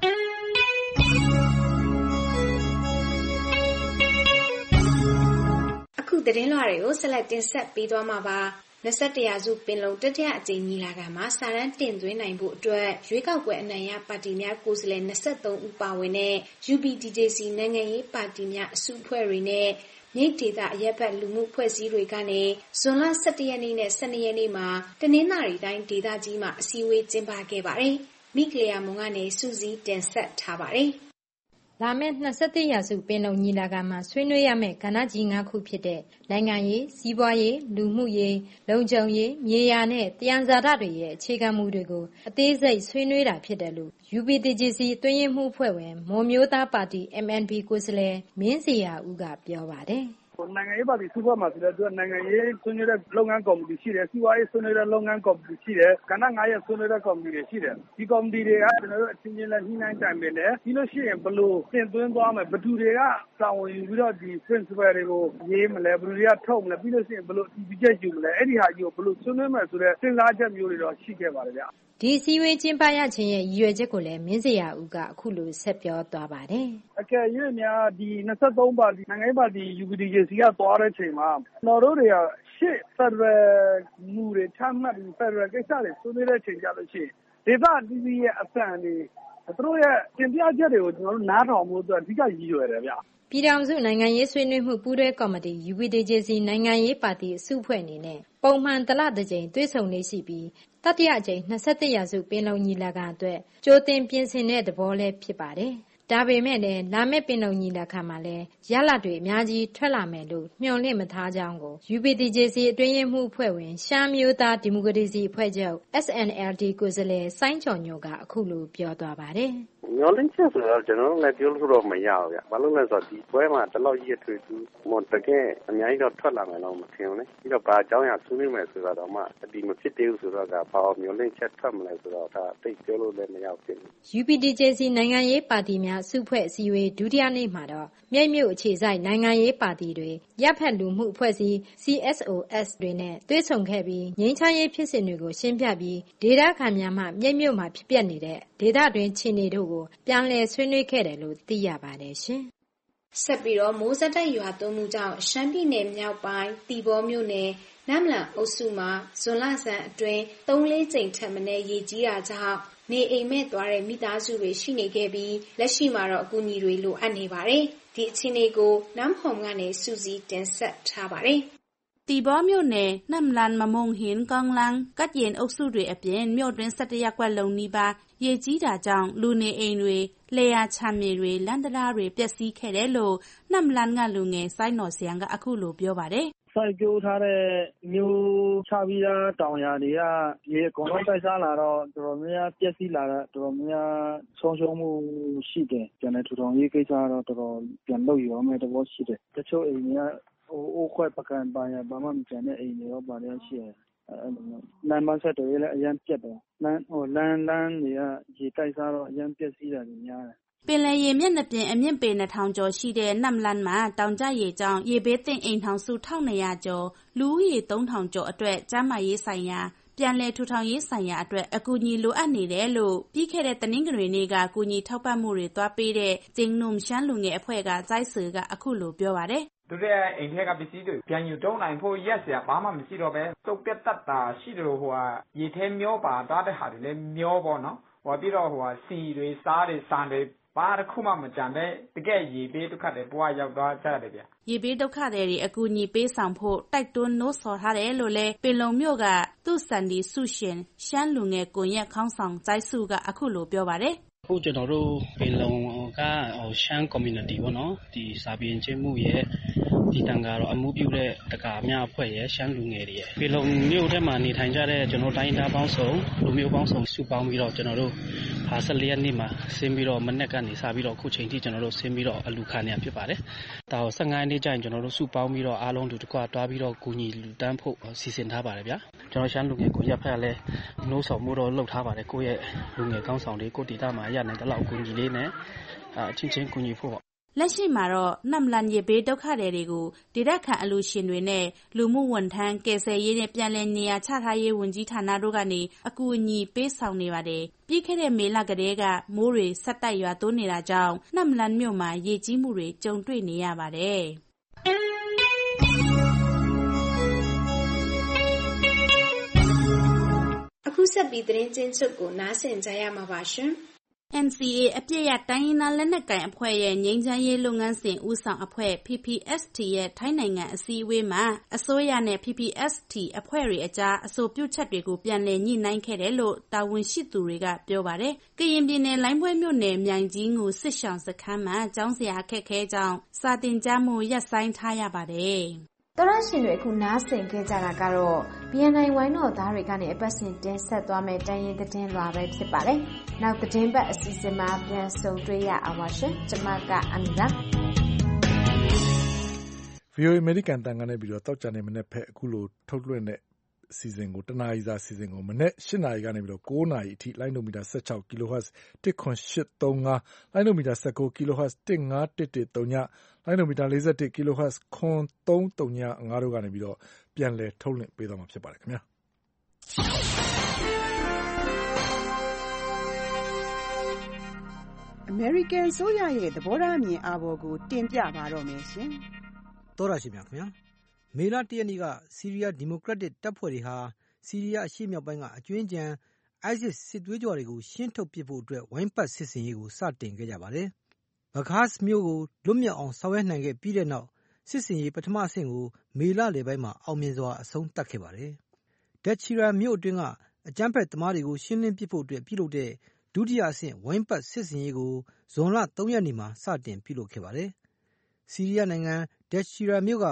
အခုသတင်းလွှာတွေကိုဆက်လက်တင်ဆက်ပေးသွားမှာပါ21ရာစုပင်လုံတတိယအကြိမ်ညီလာခံမှာစာရန်တင်သွင်းနိုင်ဖို့အတွက်ရွေးကောက်ပွဲအနိုင်ရပါတီများကိုယ်စားလှယ်23ဦးပါဝင်တဲ့ UPDJC နိုင်ငံရေးပါတီများအစုအဖွဲ့တွေနဲ့မြိတ်ဒေသအရက်ဘက်လူမှုဖွဲ့စည်းတွေကနေဇွန်လ17ရက်နေ့နဲ့12ရက်နေ့မှာတနင်္သာရီတိုင်းဒေသကြီးမှာအစည်းအဝေးကျင်းပခဲ့ပါတယ်။မိကလျာမုံကနေစုစည်းတင်ဆက်ထားပါတယ်။လာမယ့်21ရာစုပင်လုံညီလာခံမှာဆွေးနွေးရမယ့်ကဏ္ဍကြီး၅ခုဖြစ်တဲ့နိုင်ငံရေး၊စီးပွားရေး၊လူမှုရေး၊လုံခြုံရေး၊မြေယာနဲ့သယံဇာတတွေရဲ့အခြေခံမူတွေကိုအသေးစိတ်ဆွေးနွေးတာဖြစ်တယ်လို့ UPDJC အတွင်းရေးမှူးအဖွဲ့ဝင်မွန်မျိုးသားပါတီ MNP ကိုယ်စားလှယ်မင်းဇေယျဦးကပြောပါတယ်။နိုင်ငံရေးပါတီစုဖွဲ့မှာဆိုတော့သူကနိုင်ငံရေးဆွေးနွေးတဲ့လုပ်ငန်းကော်မတီရှိတယ်စီးပွားရေးဆွေးနွေးတဲ့လုပ်ငန်းကော်မတီရှိတယ်ကဏ္ဍ9ရပ်ဆွေးနွေးတဲ့ကော်မတီတွေရှိတယ်ဒီကော်မတီတွေကကျွန်တော်တို့အချင်းချင်းလက်ညှိနှိုင်းတိုင်ပင်တယ်ပြီးလို့ရှိရင်ဘလို့တင်သွင်းသွားမယ်ဘယ်သူတွေကတာဝန်ယူပြီးတော့ဒီ principle တွေကိုရေးမလဲဘယ်သူတွေကထုတ်မလဲပြီးလို့ရှိရင်ဘလို့ဒီချက်ယူမလဲအဲ့ဒီဟာကြီးကိုဘလို့ဆွေးနွေးမယ်ဆိုတဲ့စဉ်းစားချက်မျိုးတွေတော့ရှိခဲ့ပါတယ်ဗျဒီအစည်းအဝေးကျင်းပရခြင်းရဲ့ရည်ရွယ်ချက်ကိုလည်းမင်းဇေယျဦးကအခုလိုဆက်ပြောသွားပါတယ်။အကယ်၍များဒီ23ပါတီနိုင်ငံရေးပါတီ UPDJC ကသွားတဲ့ချိန်မှာကျွန်တော်တို့တွေကရှေ့ Federal မူတွေချမှတ်ပြီး Federal ကိစ္စတွေဆွေးနွေးတဲ့ချိန်ကြလို့ရှိရင်ဒေသအသီးသီးရဲ့အသံတွေသူတို့ရဲ့တင်ပြချက်တွေကိုကျွန်တော်တို့နားထောင်ဖို့အတွက်အဓိကရည်ရွယ်တယ်ဗျ။ပြည်ထောင်စုနိုင်ငံရေးဆွေးနွေးမှုပူးတွဲကော်မတီ UPDJC နိုင်ငံရေးပါတီအစုအဖွဲ့အနေနဲ့ပုံမှန်တစ်လတစ်ကြိမ်တွေ့ဆုံနေရှိပြီးတတိယအကြိမ်21ရာစုပင်လုံညီလာခံအတွက်ကြိုတင်ပြင်ဆင်တဲ့သဘောလည်းဖြစ်ပါတယ်။ဒါပေမဲ့လည်းလာမယ့်ပင်လုံညီလာခံမှာလည်းရလဒ်တွေအများကြီးထွက်လာမယ်လို့မျှော်လင့်မထားကြောင်းကို UPDJC အတွင်းရေးမှူးအဖွဲ့ဝင်ရှမ်းမျိုးသားဒီမိုကရေစီအဖွဲ့ချုပ် SNLD ကိုယ်စားလှယ်စိုင်းကျော်ညိုကအခုလိုပြောသွားပါတယ်။မျောလင်းချက်ဆိုတော့ကျွန်တော်တို့လည်းပြောလို့တော့မရဘူးဗျ။ဘာလို့လဲဆိုတော့ဒီပွဲမှာတလောက်ကြီးအထွေထူးတကယ်အများကြီးတော့ထွက်လာမယ်လို့မထင်ဘူးလေ။ပြီးတော့ဘာအကြောင်းအရာဆွေးနွေးမယ်ဆိုတော့မှဒီမဖြစ်သေးဘူးဆိုတော့ကဘာမျောလင်းချက်ထွက်မလဲဆိုတော့ဒါသိပြောလို့လည်းမရဘူး။ UPDJC နိုင်ငံရေးပါတီများစုဖွဲ့အစည်းအဝေးဒုတိယနေ့မှာတော့မြိတ်မြို့အခြေစိုက်နိုင်ငံရေးပါတီတွေရပ်ဖက်လူမှုအဖွဲ့အစည်း CSOS တွေနဲ့တွေ့ဆုံခဲ့ပြီးငြိမ်းချမ်းရေးဖြစ်စဉ်တွေကိုရှင်းပြပြီးဒေသခံများမှမြိတ်မြို့မှာဖြစ်ပျက်နေတဲ့ဒေသတွင်းခြေအနေတို့ကိုပြန်လည်ဆွေးနွေးခဲ့တယ်လို့သိရပါတယ်ရှင်။ဆက်ပြီးတော့မိုးဆက်တိုက်ရွာသွန်းမှုကြောင့်ရှမ်းပြည်နယ်မြောက်ပိုင်းတီဘောမြို့နယ်နမ်လန်အုပ်စုမှာဇွန်လဆန်းအတွင်း 3-4 ကြိမ်ထက်မနည်းရေကြီးတာကြောင့်နေအိမ်မဲ့သွားတဲ့မိသားစုတွေရှိနေခဲ့ပြီးလက်ရှိမှာတော့အကူအညီတွေလိုအပ်နေပါတယ်။ဒီအခြေအနေကိုနမ်ဟုံကနေစူးစီးတင်ဆက်ထားပါတယ်။တီဘောမြို့နယ်နမ်လန်မမုံဟင်ကောင်းလန်းကတ်ရင်အုပ်စုတွေအပြင်မြို့တွင်း17ရပ်ကွက်လုံးနီးပါးရေကြီးတာကြောင့်လူနေအိမ်တွေလယ်ယာခြံမြေတွေလမ်းတရားတွေပျက်စီးခဲ့တယ်လို့နမ်လန်ကလူငယ်စိုင်းနော်ဆရန်ကအခုလိုပြောပါတယ်။စိုက်ပျိုးထားတဲ့မျိုးချပြီးသားတောင်ယာတွေကရေအကုန်လုံးတိုက်စားလာတော့တော်တော်များပျက်စီးလာတာတော်တော်များဆုံးရှုံးမှုရှိတယ်။ပြန်လည်ထူထောင်ရေးကိစ္စတော့တော်တော်ပြန်လုပ်ရအောင်မဲ့သဘောရှိတယ်။တချို့အိမ်တွေကအိုးခွက်ပကံပါရဘာမှမကျန်တဲ့အိမ်တွေရောပါတယ်ရှိတယ်။လမ်းမဆက်တွေလည်းအရင်ပြတ်တယ်။လမ်းတွေကရေတိုက်စားတော့အရင်ပျက်စီးတာတွေများတယ်ပင်လယ်ရေမျက်နှာပြင်အမြင့်ပေ 2000 ကျော်ရှိတဲ့နမ်လန်မှာတောင်ကျရေကြောင့်ရေဘေးသင့်အိမ်ထောင်စု 1200 ကျော်လူဦးရေ 3000 ကျော်အတွက်ကျန်းမာရေးဆိုင်ရာပြန်လည်ထူထောင်ရေးဆိုင်ရာအတွက်အကူအညီလိုအပ်နေတယ်လို့ပြီးခဲ့တဲ့တနင်္ဂနွေနေ့ကကူညီထောက်ပံ့မှုတွေသွားပေးတဲ့ကျင်းနုံရှမ်းလူငယ်အဖွဲ့ကဇိုက်ဆူကအခုလိုပြောပါတယ်သူတို့ရဲ့အိမ်ထဲကပစ္စည်းတွေပြန်ယူတုံးနိုင်ဖို့ရက်စရာဘာမှမရှိတော့ပဲတုတ်ပြတ်တတ်တာရှိတယ်လို့ရေထဲမျောပါသွားတဲ့ဟာတွေလည်းမျောပေါ့နော်ပြီးတော့စီတွေစားတွေစံတွေဘာတစ်ခုမှမကြံပဲတကယ်ရေဘေးဒုက္ခတွေဘဝရောက်သွားကြတယ်ဗျရေဘေးဒုက္ခတွေအကူအညီပေးဆောင်ဖို့တိုက်တွန်းနှိုးဆော်ထားတယ်လို့လဲပင်လုံမြို့ကသူ့စံဒီစုရှင်ရှမ်းလူငယ်ကွန်ရက်ခေါင်းဆောင်ဇိုက်စုကအခုလိုပြောပါတယ်အခုကျွန်တော်တို့ပင်လုံကရှမ်း community ပေါ့နော်ဒီစာပေချင်းမှုရဲ့ဒီတန်ကတော့အမှုပြုတဲ့တက္ကမအဖွဲ့ရဲ့ရှမ်းလူငယ်တွေရဲ့ပင်လုံမြို့ထဲမှာနေထိုင်ကြတဲ့ကျွန်တော်တိုင်းသားပေါင်းစုံလူမျိုးပေါင်းစုံစုပေါင်းပြီးတော့ကျွန်တော်တို့14ရက်နေ့မှာဆင်းပြီးတော့မနေ့ကနေစပြီးတော့အခုချိန်ထိကျွန်တော်တို့ဆင်းပြီးတော့အလူခံနေဖြစ်ပါတယ်။ဒါကို15ရက်နေ့ကျရင်ကျွန်တော်တို့စုပေါင်းပြီးတော့အားလုံးတူတကွာတွားပြီးတော့ကူညီလူတန်းဖို့စီစဉ်ထားပါတယ်ဗျာ။ကျွန်တော်ရှမ်းလူငယ်ကိုရပ်ဖက်လည်းနှိုးဆော်မှုတော့လုပ်ထားပါတယ်ကိုယ့်ရဲ့လူငယ်ကောင်းဆောင်တွေကိုဒေသမှာရနိုင်တဲ့လောက်ကူညီလေးနဲ့ချင်းကူညီဖို့ပေါ့လက်ရှိမှာတော့နမ်လန်ရေဘေးဒုက္ခတွေကိုဒေသခံအလူရှင်တွေနဲ့လူမှုဝန်ထမ်းကယ်ဆယ်ရေးနဲ့ပြန်လည်နေရာချထားရေးဝန်ကြီးဌာနတို့ကနေအကူအညီပေးဆောင်နေပါတယ်။ပြီးခဲ့တဲ့မေလကတည်းကမိုးတွေဆက်တိုက်ရွာသွန်းနေတာကြောင့်နမ်လန်မြို့မှာရေကြီးမှုတွေကြုံတွေ့နေရပါတယ်။အခုဆက်ပြီးသတင်းချင်းချုပ်ကိုနားဆင်ကြရမှာပါရှင်။ NCA အပြည့်ရတိုင်းရင်းသားလက်နက်ကိုင်အဖွဲ့ရဲ့ငြိမ်းချမ်းရေးလုပ်ငန်းစဉ်ဦးဆောင်အဖွဲ့ PPST ရဲ့ထိုင်းနိုင်ငံအစည်းအဝေးမှာအစိုးရနဲ့ PPST အဖွဲ့တွေအကြားအဆိုပြုချက်တွေကိုပြန်လည်ညှိနှိုင်းခဲ့တယ်လို့တာဝန်ရှိသူတွေကပြောပါတယ်။ကရင်ပြည်နယ်လိုင်းပွဲမြို့နယ်မြိုင်ကြီးငူစစ်ရှောင်စခန်းမှာကျောင်းဆရာအခက်အခဲကြောင့်စာသင်ကြားမှုရပ်ဆိုင်းထားရပါတယ်။တော်ရရှင်တွေအခုနားဆင်ခဲ့ကြတာကတော့ BNI ဝိုင်းတော်သားတွေကနေအပတ်စဉ်တင်ဆက်သွားမယ့်တိုင်းရင်းသတင်းလွှာပဲဖြစ်ပါတယ်။နောက်သတင်းပတ်အစီအစဉ်မှာပြန်ဆုံတွေ့ရအောင်ပါရှင်။ကျွန်မကအမီပါ။ VOA အမေရိကန်တန်ခါနဲ့ပြီးတော့တောက်ကြနေမနေ့ဖက်အခုလိုထုတ်လွှင့်တဲ့အစီအစဉ်ကိုတနာရီစာအစီအစဉ်ကိုမနေ့8နာရီကနေပြီးတော့9နာရီအထိလိုင်းနိုမီတာ16 kHz 1.835လိုင်းနိုမီတာ19 kHz 15113ညလိုင်းနိုမီတာ41 kHz 335တို့ကနေပြီးတော့ပြန်လည်ထုတ်လွှင့်ပေးသွားမှာဖြစ်ပါတယ်ခင်ဗျာအမေရိကန်ဆိုရရဲ့သဘောထားအမြင်အာဘော်ကိုတင်ပြပါတော့မယ်ရှင်တော်ရရှိမြခင်ဗျာမေလ1ရက်နေ့ကဆီးရီးယားဒီမိုကရက်တစ်တပ်ဖွဲ့တွေဟာဆီးရီးယားအရှေ့မြောက်ပိုင်းကအကျွင်းကြံ ISIS စစ်သွေးကြွတွေကိုရှင်းထုတ်ပစ်ဖို့အတွက်ဝိုင်းပတ်စစ်ဆင်ရေးကိုစတင်ခဲ့ကြပါတယ်။ဘဂါစ်မြို့ကိုလွတ်မြောက်အောင်ဆောင်ရွက်နိုင်ခဲ့ပြီးတဲ့နောက်စစ်ဆင်ရေးပထမအဆင့်ကိုမေလလယ်ပိုင်းမှာအောင်မြင်စွာအဆုံးသတ်ခဲ့ပါတယ်။ဒက်ချီရာမြို့အတွင်းကအကြမ်းဖက်သမားတွေကိုရှင်းလင်းပစ်ဖို့အတွက်ပြုလုပ်တဲ့ဒုတိယအဆင့်ဝိုင်းပတ်စစ်ဆင်ရေးကိုဇွန်လ3ရက်နေ့မှာစတင်ပြုလုပ်ခဲ့ပါတယ်။ဆီးရီးယားနိုင်ငံဒက်ချီရာမြို့က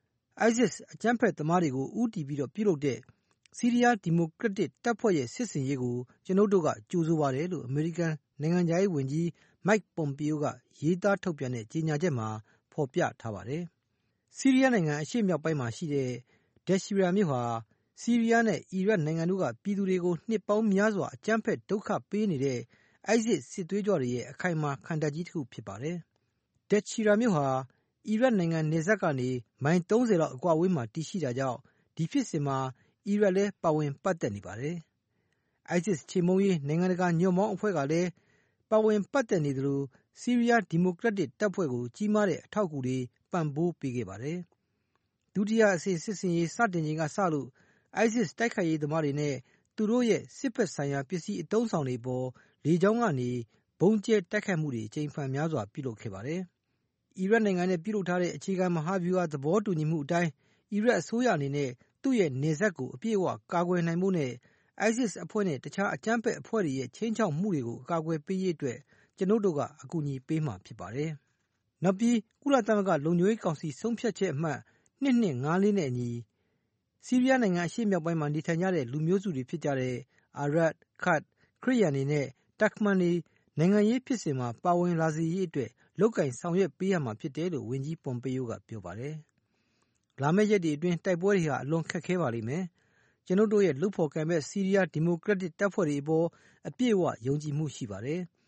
ISIS အကြမ်းဖက်သမားတွေကိုဦးတည်ပြီးတော့ပြုလုပ်တဲ့ဆီးရီးယားဒီမိုကရက်တစ်တပ်ဖွဲ့ရဲ့စစ်ဆင်ရေးကိုကျွန်ုပ်တို့ကကြိုဆိုပါတယ်လို့အမေရိကန်နိုင်ငံခြားရေးဝန်ကြီး Mike Pompeo ကရေးသားထုတ်ပြန်တဲ့ကြေညာချက်မှာဖော်ပြထားပါတယ်။ဆီးရီးယားနိုင်ငံအရှေ့မြောက်ပိုင်းမှာရှိတဲ့ဒက်ချီရာမြို့ဟာဆီးရီးယားနဲ့အီရတ်နိုင်ငံတို့ကပြည်သူတွေကိုနှစ်ပေါင်းများစွာအကြမ်းဖက်ဒုက္ခပေးနေတဲ့ ISIS စစ်သွေးကြွတွေရဲ့အခိုင်အမာခံတပ်ကြီးတစ်ခုဖြစ်ပါတယ်။ဒက်ချီရာမြို့ဟာအီရတ်နိုင်ငံနယ်စပ်ကနေမိုင်30လောက်အကွာအဝေးမှာတည်ရှိတာကြောင့်ဒီဖြစ်စဉ်မှာအီရတ်လည်းပါဝင်ပတ်သက်နေပါတယ်။ ISIS ချေမှုန်းရေးနိုင်ငံတကာညွန့်ပေါင်းအဖွဲ့ကလည်းပါဝင်ပတ်သက်နေသလိုဆီးရီးယားဒီမိုကရက်တစ်တပ်ဖွဲ့ကိုကြီးမားတဲ့အထောက်အကူတွေပံ့ပိုးပေးခဲ့ပါတယ်။ဒုတိယအဆင့်စစ်ဆင်ရေးစတင်ချိန်ကစလို့ ISIS တိုက်ခိုက်ရေးသမားတွေနဲ့သူတို့ရဲ့စစ်ဘက်ဆိုင်ရာပစ္စည်းအသုံးဆောင်တွေပေါ်လေကြောင်းကနေဘုံကျဲတိုက်ခိုက်မှုတွေအကြိမ်ဖန်များစွာပြုလုပ်ခဲ့ပါတယ်။အီရတ်နိုင်ငံနဲ့ပြုလုပ်ထားတဲ့အခြေခံမဟာဗျူဟာသဘောတူညီမှုအတိုင်းအီရတ်အစိုးရအနေနဲ့သူ့ရဲ့နယ်စပ်ကိုအပြည့်အဝကာကွယ်နိုင်ဖို့နဲ့ ISIS အဖွဲ့နဲ့တခြားအကြမ်းဖက်အဖွဲ့တွေရဲ့ချိန်ချောက်မှုတွေကိုကာကွယ်ပေးရေးအတွက်ကျွန်ုပ်တို့ကအကူအညီပေးမှာဖြစ်ပါတယ်။နောက်ပြီးကုလသမဂ္ဂလုံခြုံရေးကောင်စီဆုံးဖြတ်ချက်အမှတ်2254နဲ့အညီဆီးရီးယားနိုင်ငံအရှေ့မြောက်ပိုင်းမှာနေထိုင်ကြတဲ့လူမျိုးစုတွေဖြစ်ကြတဲ့အာရတ်၊ခတ်၊ခရစ်ယာန်တွေနဲ့တာခ်မန်တွေနိုင်ငံရေးဖြစ်စဉ်မှာပါဝင်လာစေရေးအတွက်လုပ်ကိုင်ဆောင်ရွက်ပေးရမှာဖြစ်တယ်လို့ဝန်ကြီးပွန်ပေယိုကပြောပါတယ်။လာမယ့်ရက်တွေအတွင်းတိုက်ပွဲတွေဟာအလွန်ခက်ခဲပါလိမ့်မယ်။ကျွန်ုပ်တို့ရဲ့လုပ်ဖော်ကိုင်ဘက်ဆီးရီးယားဒီမိုကရက်တစ်တပ်ဖွဲ့တွေအပေါ်အပြည့်အဝယုံကြည်မှုရှိပါတယ်။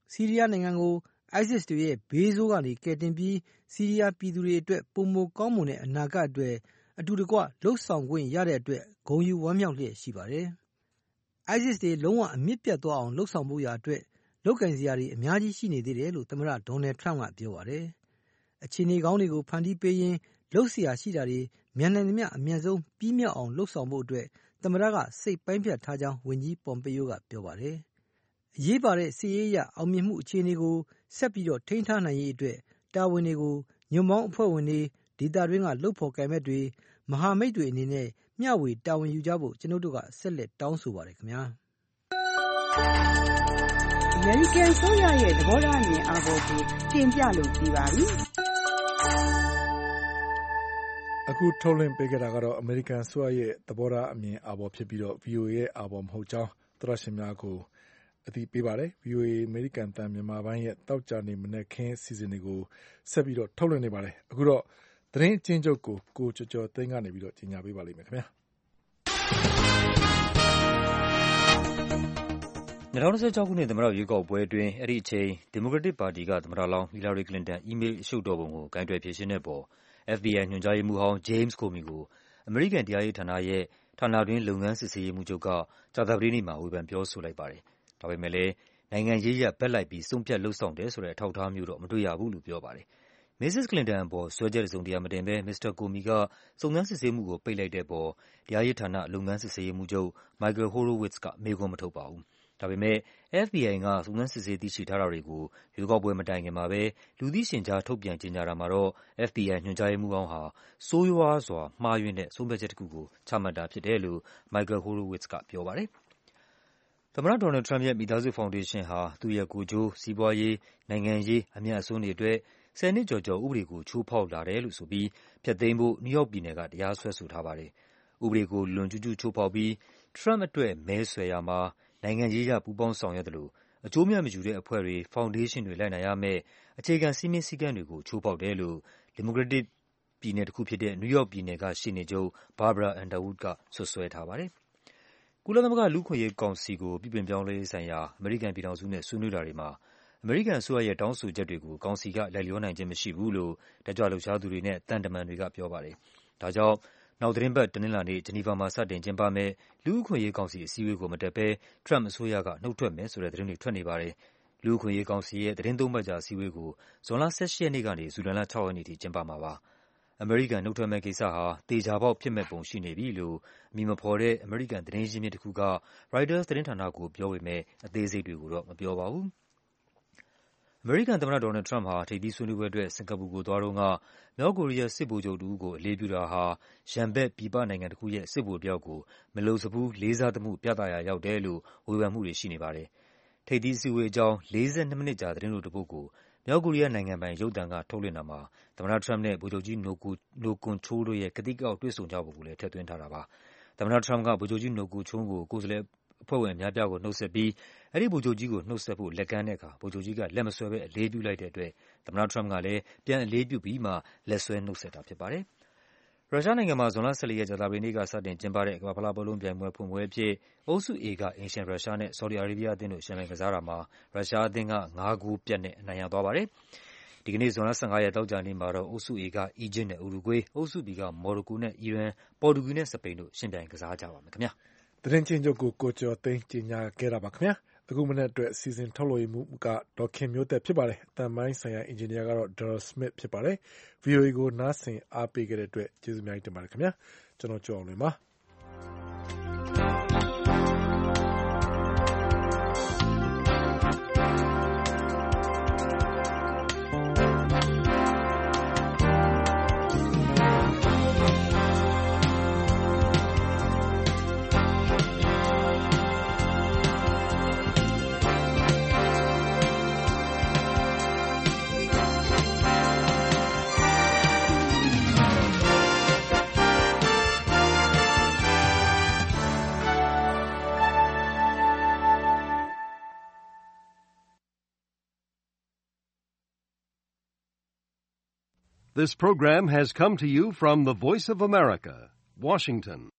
ဆီးရီးယားနိုင်ငံကို ISIS တွေရဲ့ဘေးဆိုးကနေကယ်တင်ပြီးဆီးရီးယားပြည်သူတွေအတွက်ပိုမိုကောင်းမွန်တဲ့အနာဂတ်အတွက်အတူတကွလှုပ်ဆောင်ခွင့်ရတဲ့အတွက်ဂုဏ်ယူဝမ်းမြောက်လျက်ရှိပါတယ်။ ISIS တွေလုံးဝအမြင့်ပြတ်သွားအောင်လှုပ်ဆောင်ဖို့ရာအတွက်လုပ်ကင်စရာတွေအများကြီးရှိနေသေးတယ်လို့သမ္မတဒေါ်နယ်ထရမ့်ကပြောပါတယ်။အခြေအနေကောင်းတွေကိုဖန်တီးပေးရင်းလှုပ်เสียရှိတာတွေမြန်နိုင်သမျှအမြန်ဆုံးပြီးမြောက်အောင်လှုပ်ဆောင်ဖို့အတွက်သမ္မတကစိတ်ပိုင်းဖြတ်ထားကြောင်းဝန်ကြီးပွန်ပေယိုကပြောပါတယ်။အရေးပါတဲ့စစ်ရေးအရအောင်မြင်မှုအခြေအနေကိုဆက်ပြီးထိန်းထားနိုင်ရေးအတွက်တာဝန်တွေကိုညွန့်ပေါင်းအဖွဲ့ဝင်တွေဒေသတွင်းကလုပ်ဖော်ကိုင်ဘက်တွေမဟာမိတ်တွေအနေနဲ့မျှဝေတာဝန်ယူကြဖို့ကျွန်ုပ်တို့ကဆက်လက်တောင်းဆိုပါတယ်ခင်ဗျာအမေရိကန်ဆိုရရဲ့သဘောထားအမြင်အာဘော်ကိုတင်ပြလို့ပြီးပါပြီအခုထုတ်လွှင့်ပေးခဲ့တာကတော့အမေရိကန်ဆိုရရဲ့သဘောထားအမြင်အာဘော်ဖြစ်ပြီးတော့ VOA ရဲ့အာဘော်မဟုတ်ကြောင်းသရရှင်များကိုအသိပေးပါတယ် VOA အမေရိကန်တန်မြန်မာပိုင်းရဲ့တောက်ကြနေမနေ့ခင်းစီစဉ်တွေကိုဆက်ပြီးတော့ထုတ်လွှင့်နေပါတယ်အခုတော့သတင်းအချင်းချုပ်ကိုကျော်ကျော်သိန်းကနေပြီးတော့ကြီးညာပေးပါလိမ့်မယ်ခင်ဗျာ 2016ခုနှစ်သမ္မတရွေးကောက်ပွဲအတွင်းအဲ့ဒီအချိန်ဒီမိုကရက်တစ်ပါတီကသမ္မတလောင်းဟီလာရီကလင်တန်အီးမေးလ်အရှုပ်တော်ပုံကိုဂိုင်းတွယ်ဖြေရှင်းတဲ့ပေါ် FBI ညွှန်ကြားရေးမှူးဟောင်း James Comey ကိုအမေရိကန်တရားရေးဌာနရဲ့ဌာနတွင်းလုပ်ငန်းစစ်ဆေးရေးမှူးချုပ်ကကြာသပတေးနေ့မှာဝေဖန်ပြောဆိုလိုက်ပါတယ်။ဒါပေမဲ့လည်းနိုင်ငံရေးအရဘက်လိုက်ပြီးဆုံးဖြတ်လုပ်ဆောင်တယ်ဆိုတဲ့အထောက်အထားမျိုးတော့မတွေ့ရဘူးလို့ပြောပါတယ်။ Mrs. Clinton အပေါ်စွဲချက်တစုံတရာမတင်ဘဲ Mr. Comey ကစုံစမ်းစစ်ဆေးမှုကိုပိတ်လိုက်တဲ့အပေါ်တရားရေးဌာနလုပ်ငန်းစစ်ဆေးရေးမှူးချုပ် Michael Horowitz ကမေးခွန်းမထုတ်ပါဘူး။ဒါပေမဲ့ FBI ကစုံစမ်းစစ်ဆေးသိရှိထားတာတွေကိုရွေးကောက်ပွဲမတိုင်ခင်မှာပဲလူသိရှင်ကြားထုတ်ပြန်ကြေညာတာမှာတော့ FBI ညွှန်ကြားရေးမှူးဟောင်းဟာဆိုးရွားစွာမှားယွင်းတဲ့ဆုံးဖြတ်ချက်တခုကိုချမှတ်တာဖြစ်တယ်လို့ Michael Horowitz ကပြောပါတယ်။သမ္မတဒေါ်နယ်ထရမ့်ပ်ရဲ့မိသားစုဖောင်ဒေးရှင်းဟာသူ့ရဲ့ကိုယ်ကျိုးစီးပွားရေးနိုင်ငံရေးအမြတ်အစွန်းတွေအတွက်10 နှစ်ကျော်ဥပဒေကိုချိုးဖောက်လာတယ်လို့ဆိုပြီးဖျက်သိမ်းဖို့နယူးယောက်ပြည်နယ်ကတရားစွဲဆိုထားပါတယ်။ဥပဒေကိုလွန်ကျူးကျူးချိုးဖောက်ပြီးထရမ့်ပ်အတွက်မဲဆွယ်ရာမှာနိုင်ငံရေးအရပူးပေါင်းဆောင်ရွက်သလိုအကျိုးအမြတ်မယူတဲ့အဖွဲ့တွေဖောင်ဒေးရှင်းတွေလိုက်နာရမယ့်အခြေခံစည်းမျဉ်းစည်းကမ်းတွေကိုချိုးဖောက်တယ်လို့ဒီမိုကရက်တစ်ပြည်နယ်တခုဖြစ်တဲ့နယူးယောက်ပြည်နယ်ကရှေ့နေချုပ် Barbara Underwood ကစွပ်စွဲထားပါတယ်။ကုလသမဂ္ဂလူ့အခွင့်အရေးကောင်စီကိုပြုပြင်ပြောင်းလဲရေးဆိုင်ရာအမေရိကန်ပြည်ထောင်စုနဲ့ဆွေးနွေးတာတွေမှာအမေရိကန်အစိုးရရဲ့တောင်းဆိုချက်တွေကိုကောင်စီကလိုက်လျောနိုင်ခြင်းမရှိဘူးလို့တက်ကြွလှုပ်ရှားသူတွေနဲ့သံတမန်တွေကပြောပါတယ်။ဒါကြောင့်နောက်သီတင်းပတ်တနင်္လာနေ့ဂျနီဗာမှာစတင်ကျင်းပမယ့်လူ့အခွင့်အရေးကောင်စီအစည်းအဝေးကိုမတက်ဘဲထရမ့်ပ်အစိုးရကနှုတ်ထွက်မယ်ဆိုတဲ့သတင်းတွေထွက်နေပါတယ်။လူ့အခွင့်အရေးကောင်စီရဲ့သတင်းသုံးပတ်ကြာအစည်းအဝေးကိုဇွန်လ18ရက်နေ့ကနေဇူလိုင်လ6ရက်နေ့ထိကျင်းပမှာပါ။အမေရိကန်နှုတ်ထွက်မယ့်ကိစ္စဟာသေချာပေါက်ဖြစ်မဲ့ပုံရှိနေပြီလို့အမည်မဖော်တဲ့အမေရိကန်သတင်းရင်းမြစ်တခုက Reuters သတင်းဌာနကိုပြောပေမဲ့အသေးစိတ်တွေကိုတော့မပြောပါဘူး။အမေရိကန်သမ္မတဒေါ်နယ်ထရမ့်ပ်ဟာထိပ်သီးဆွေးနွေးပွဲအတွက်စင်ကာပူကိုသွားတုန်းကမြောက်ကိုရီးယားစစ်ဗိုလ်ချုပ်တဦးကိုအလေးပြုတာဟာရန်ဘက်ပြည်ပနိုင်ငံတခုရဲ့စစ်ဗိုလ်တယောက်ကိုမလိုစဖူးလေးစားသမှုပြသရာရောက်တယ်လို့ဝေဖန်မှုတွေရှိနေပါတယ်။ထိပ်သီးအစည်းအဝေးအကြောင်း42မိနစ်ကြာသတင်းတိုတပုဒ်ကိုမြောက်ကိုရီးယားနိုင်ငံပိုင်ရုပ်သံကထုတ်လွှင့်တာမှာသမ္မတထရမ့်ပ်နဲ့ဗိုလ်ချုပ်ကြီးနိုကွန်ချိုးတို့ရဲ့ကတိကအောက်တွေ့ဆုံကြပုံကိုလည်းထည့်သွင်းထားတာပါ။သမ္မတထရမ့်ပ်ကဗိုလ်ချုပ်ကြီးနိုကွန်ချိုးကိုကိုယ်စားလှယ်အဖွဲ့ဝင်အများအပြားကိုနှုတ်ဆက်ပြီးအဲဒီဗိုလ်ချုပ်ကြီးကိုနှုတ်ဆက်ဖို့လက်ကမ်းတဲ့အခါဗိုလ်ချုပ်ကြီးကလက်မဆွဲဘဲအလေးပြုလိုက်တဲ့အတွက်သမ္မတထရမ့်ပ်ကလည်းပြန်အလေးပြုပြီးမှလက်ဆွဲနှုတ်ဆက်တာဖြစ်ပါတယ်။ရုရှားနိုင်ငံမှာဇွန်လ14ရက်ကြာသပတေးနေ့ကစတင်ကျင်းပတဲ့ကမ္ဘာ့ဖလားဘောလုံးပြိုင်ပွဲဖွင့်ပွဲအဖြစ်အုပ်စု A ကအိမ်ရှင်ရုရှားနဲ့ဆော်ဒီအာရေးဘီးယားအသင်းတို့ယှဉ်ပြိုင်ကစားတာမှာရုရှားအသင်းက5 ဂိုးပြတ်နဲ့အနိုင်ရသွားပါတယ်။ဒီကနေ့ဇွန်လ15ရက်သောကြာနေ့မှာတော့အုပ်စု A ကအီဂျစ်နဲ့ဥရုဂွေး၊အုပ်စု B ကမော်ရိုကိုနဲ့အီရန်၊ပေါ်တူဂီနဲ့စပိန်တို့ယှဉ်ပြိုင်ကစားကြပါမယ်ခင်ဗျာ။သတင်းချင်းချုပ်ကိုကျော်သိန်းကြီးညာခဲ့တာပါခင်ဗျာ။အခုမနေ့အတွက်စီစဉ်ထုတ်လွှင့်မှုကဒေါ်ခင်မျိုးသက်ဖြစ်ပါတယ်။အတန်ပိုင်းဆိုင်ရာအင်ဂျင်နီယာကတော့ Daryl Smith ဖြစ်ပါတယ်။ VOA ကိုနားဆင်အားပေးခဲ့တဲ့အတွက်ကျေးဇူးများတင်ပါတယ်ခင်ဗျာ။ကျွန်တော်ကျော်အောင်လွင်ပါ။ This program has come to you from the Voice of America, Washington.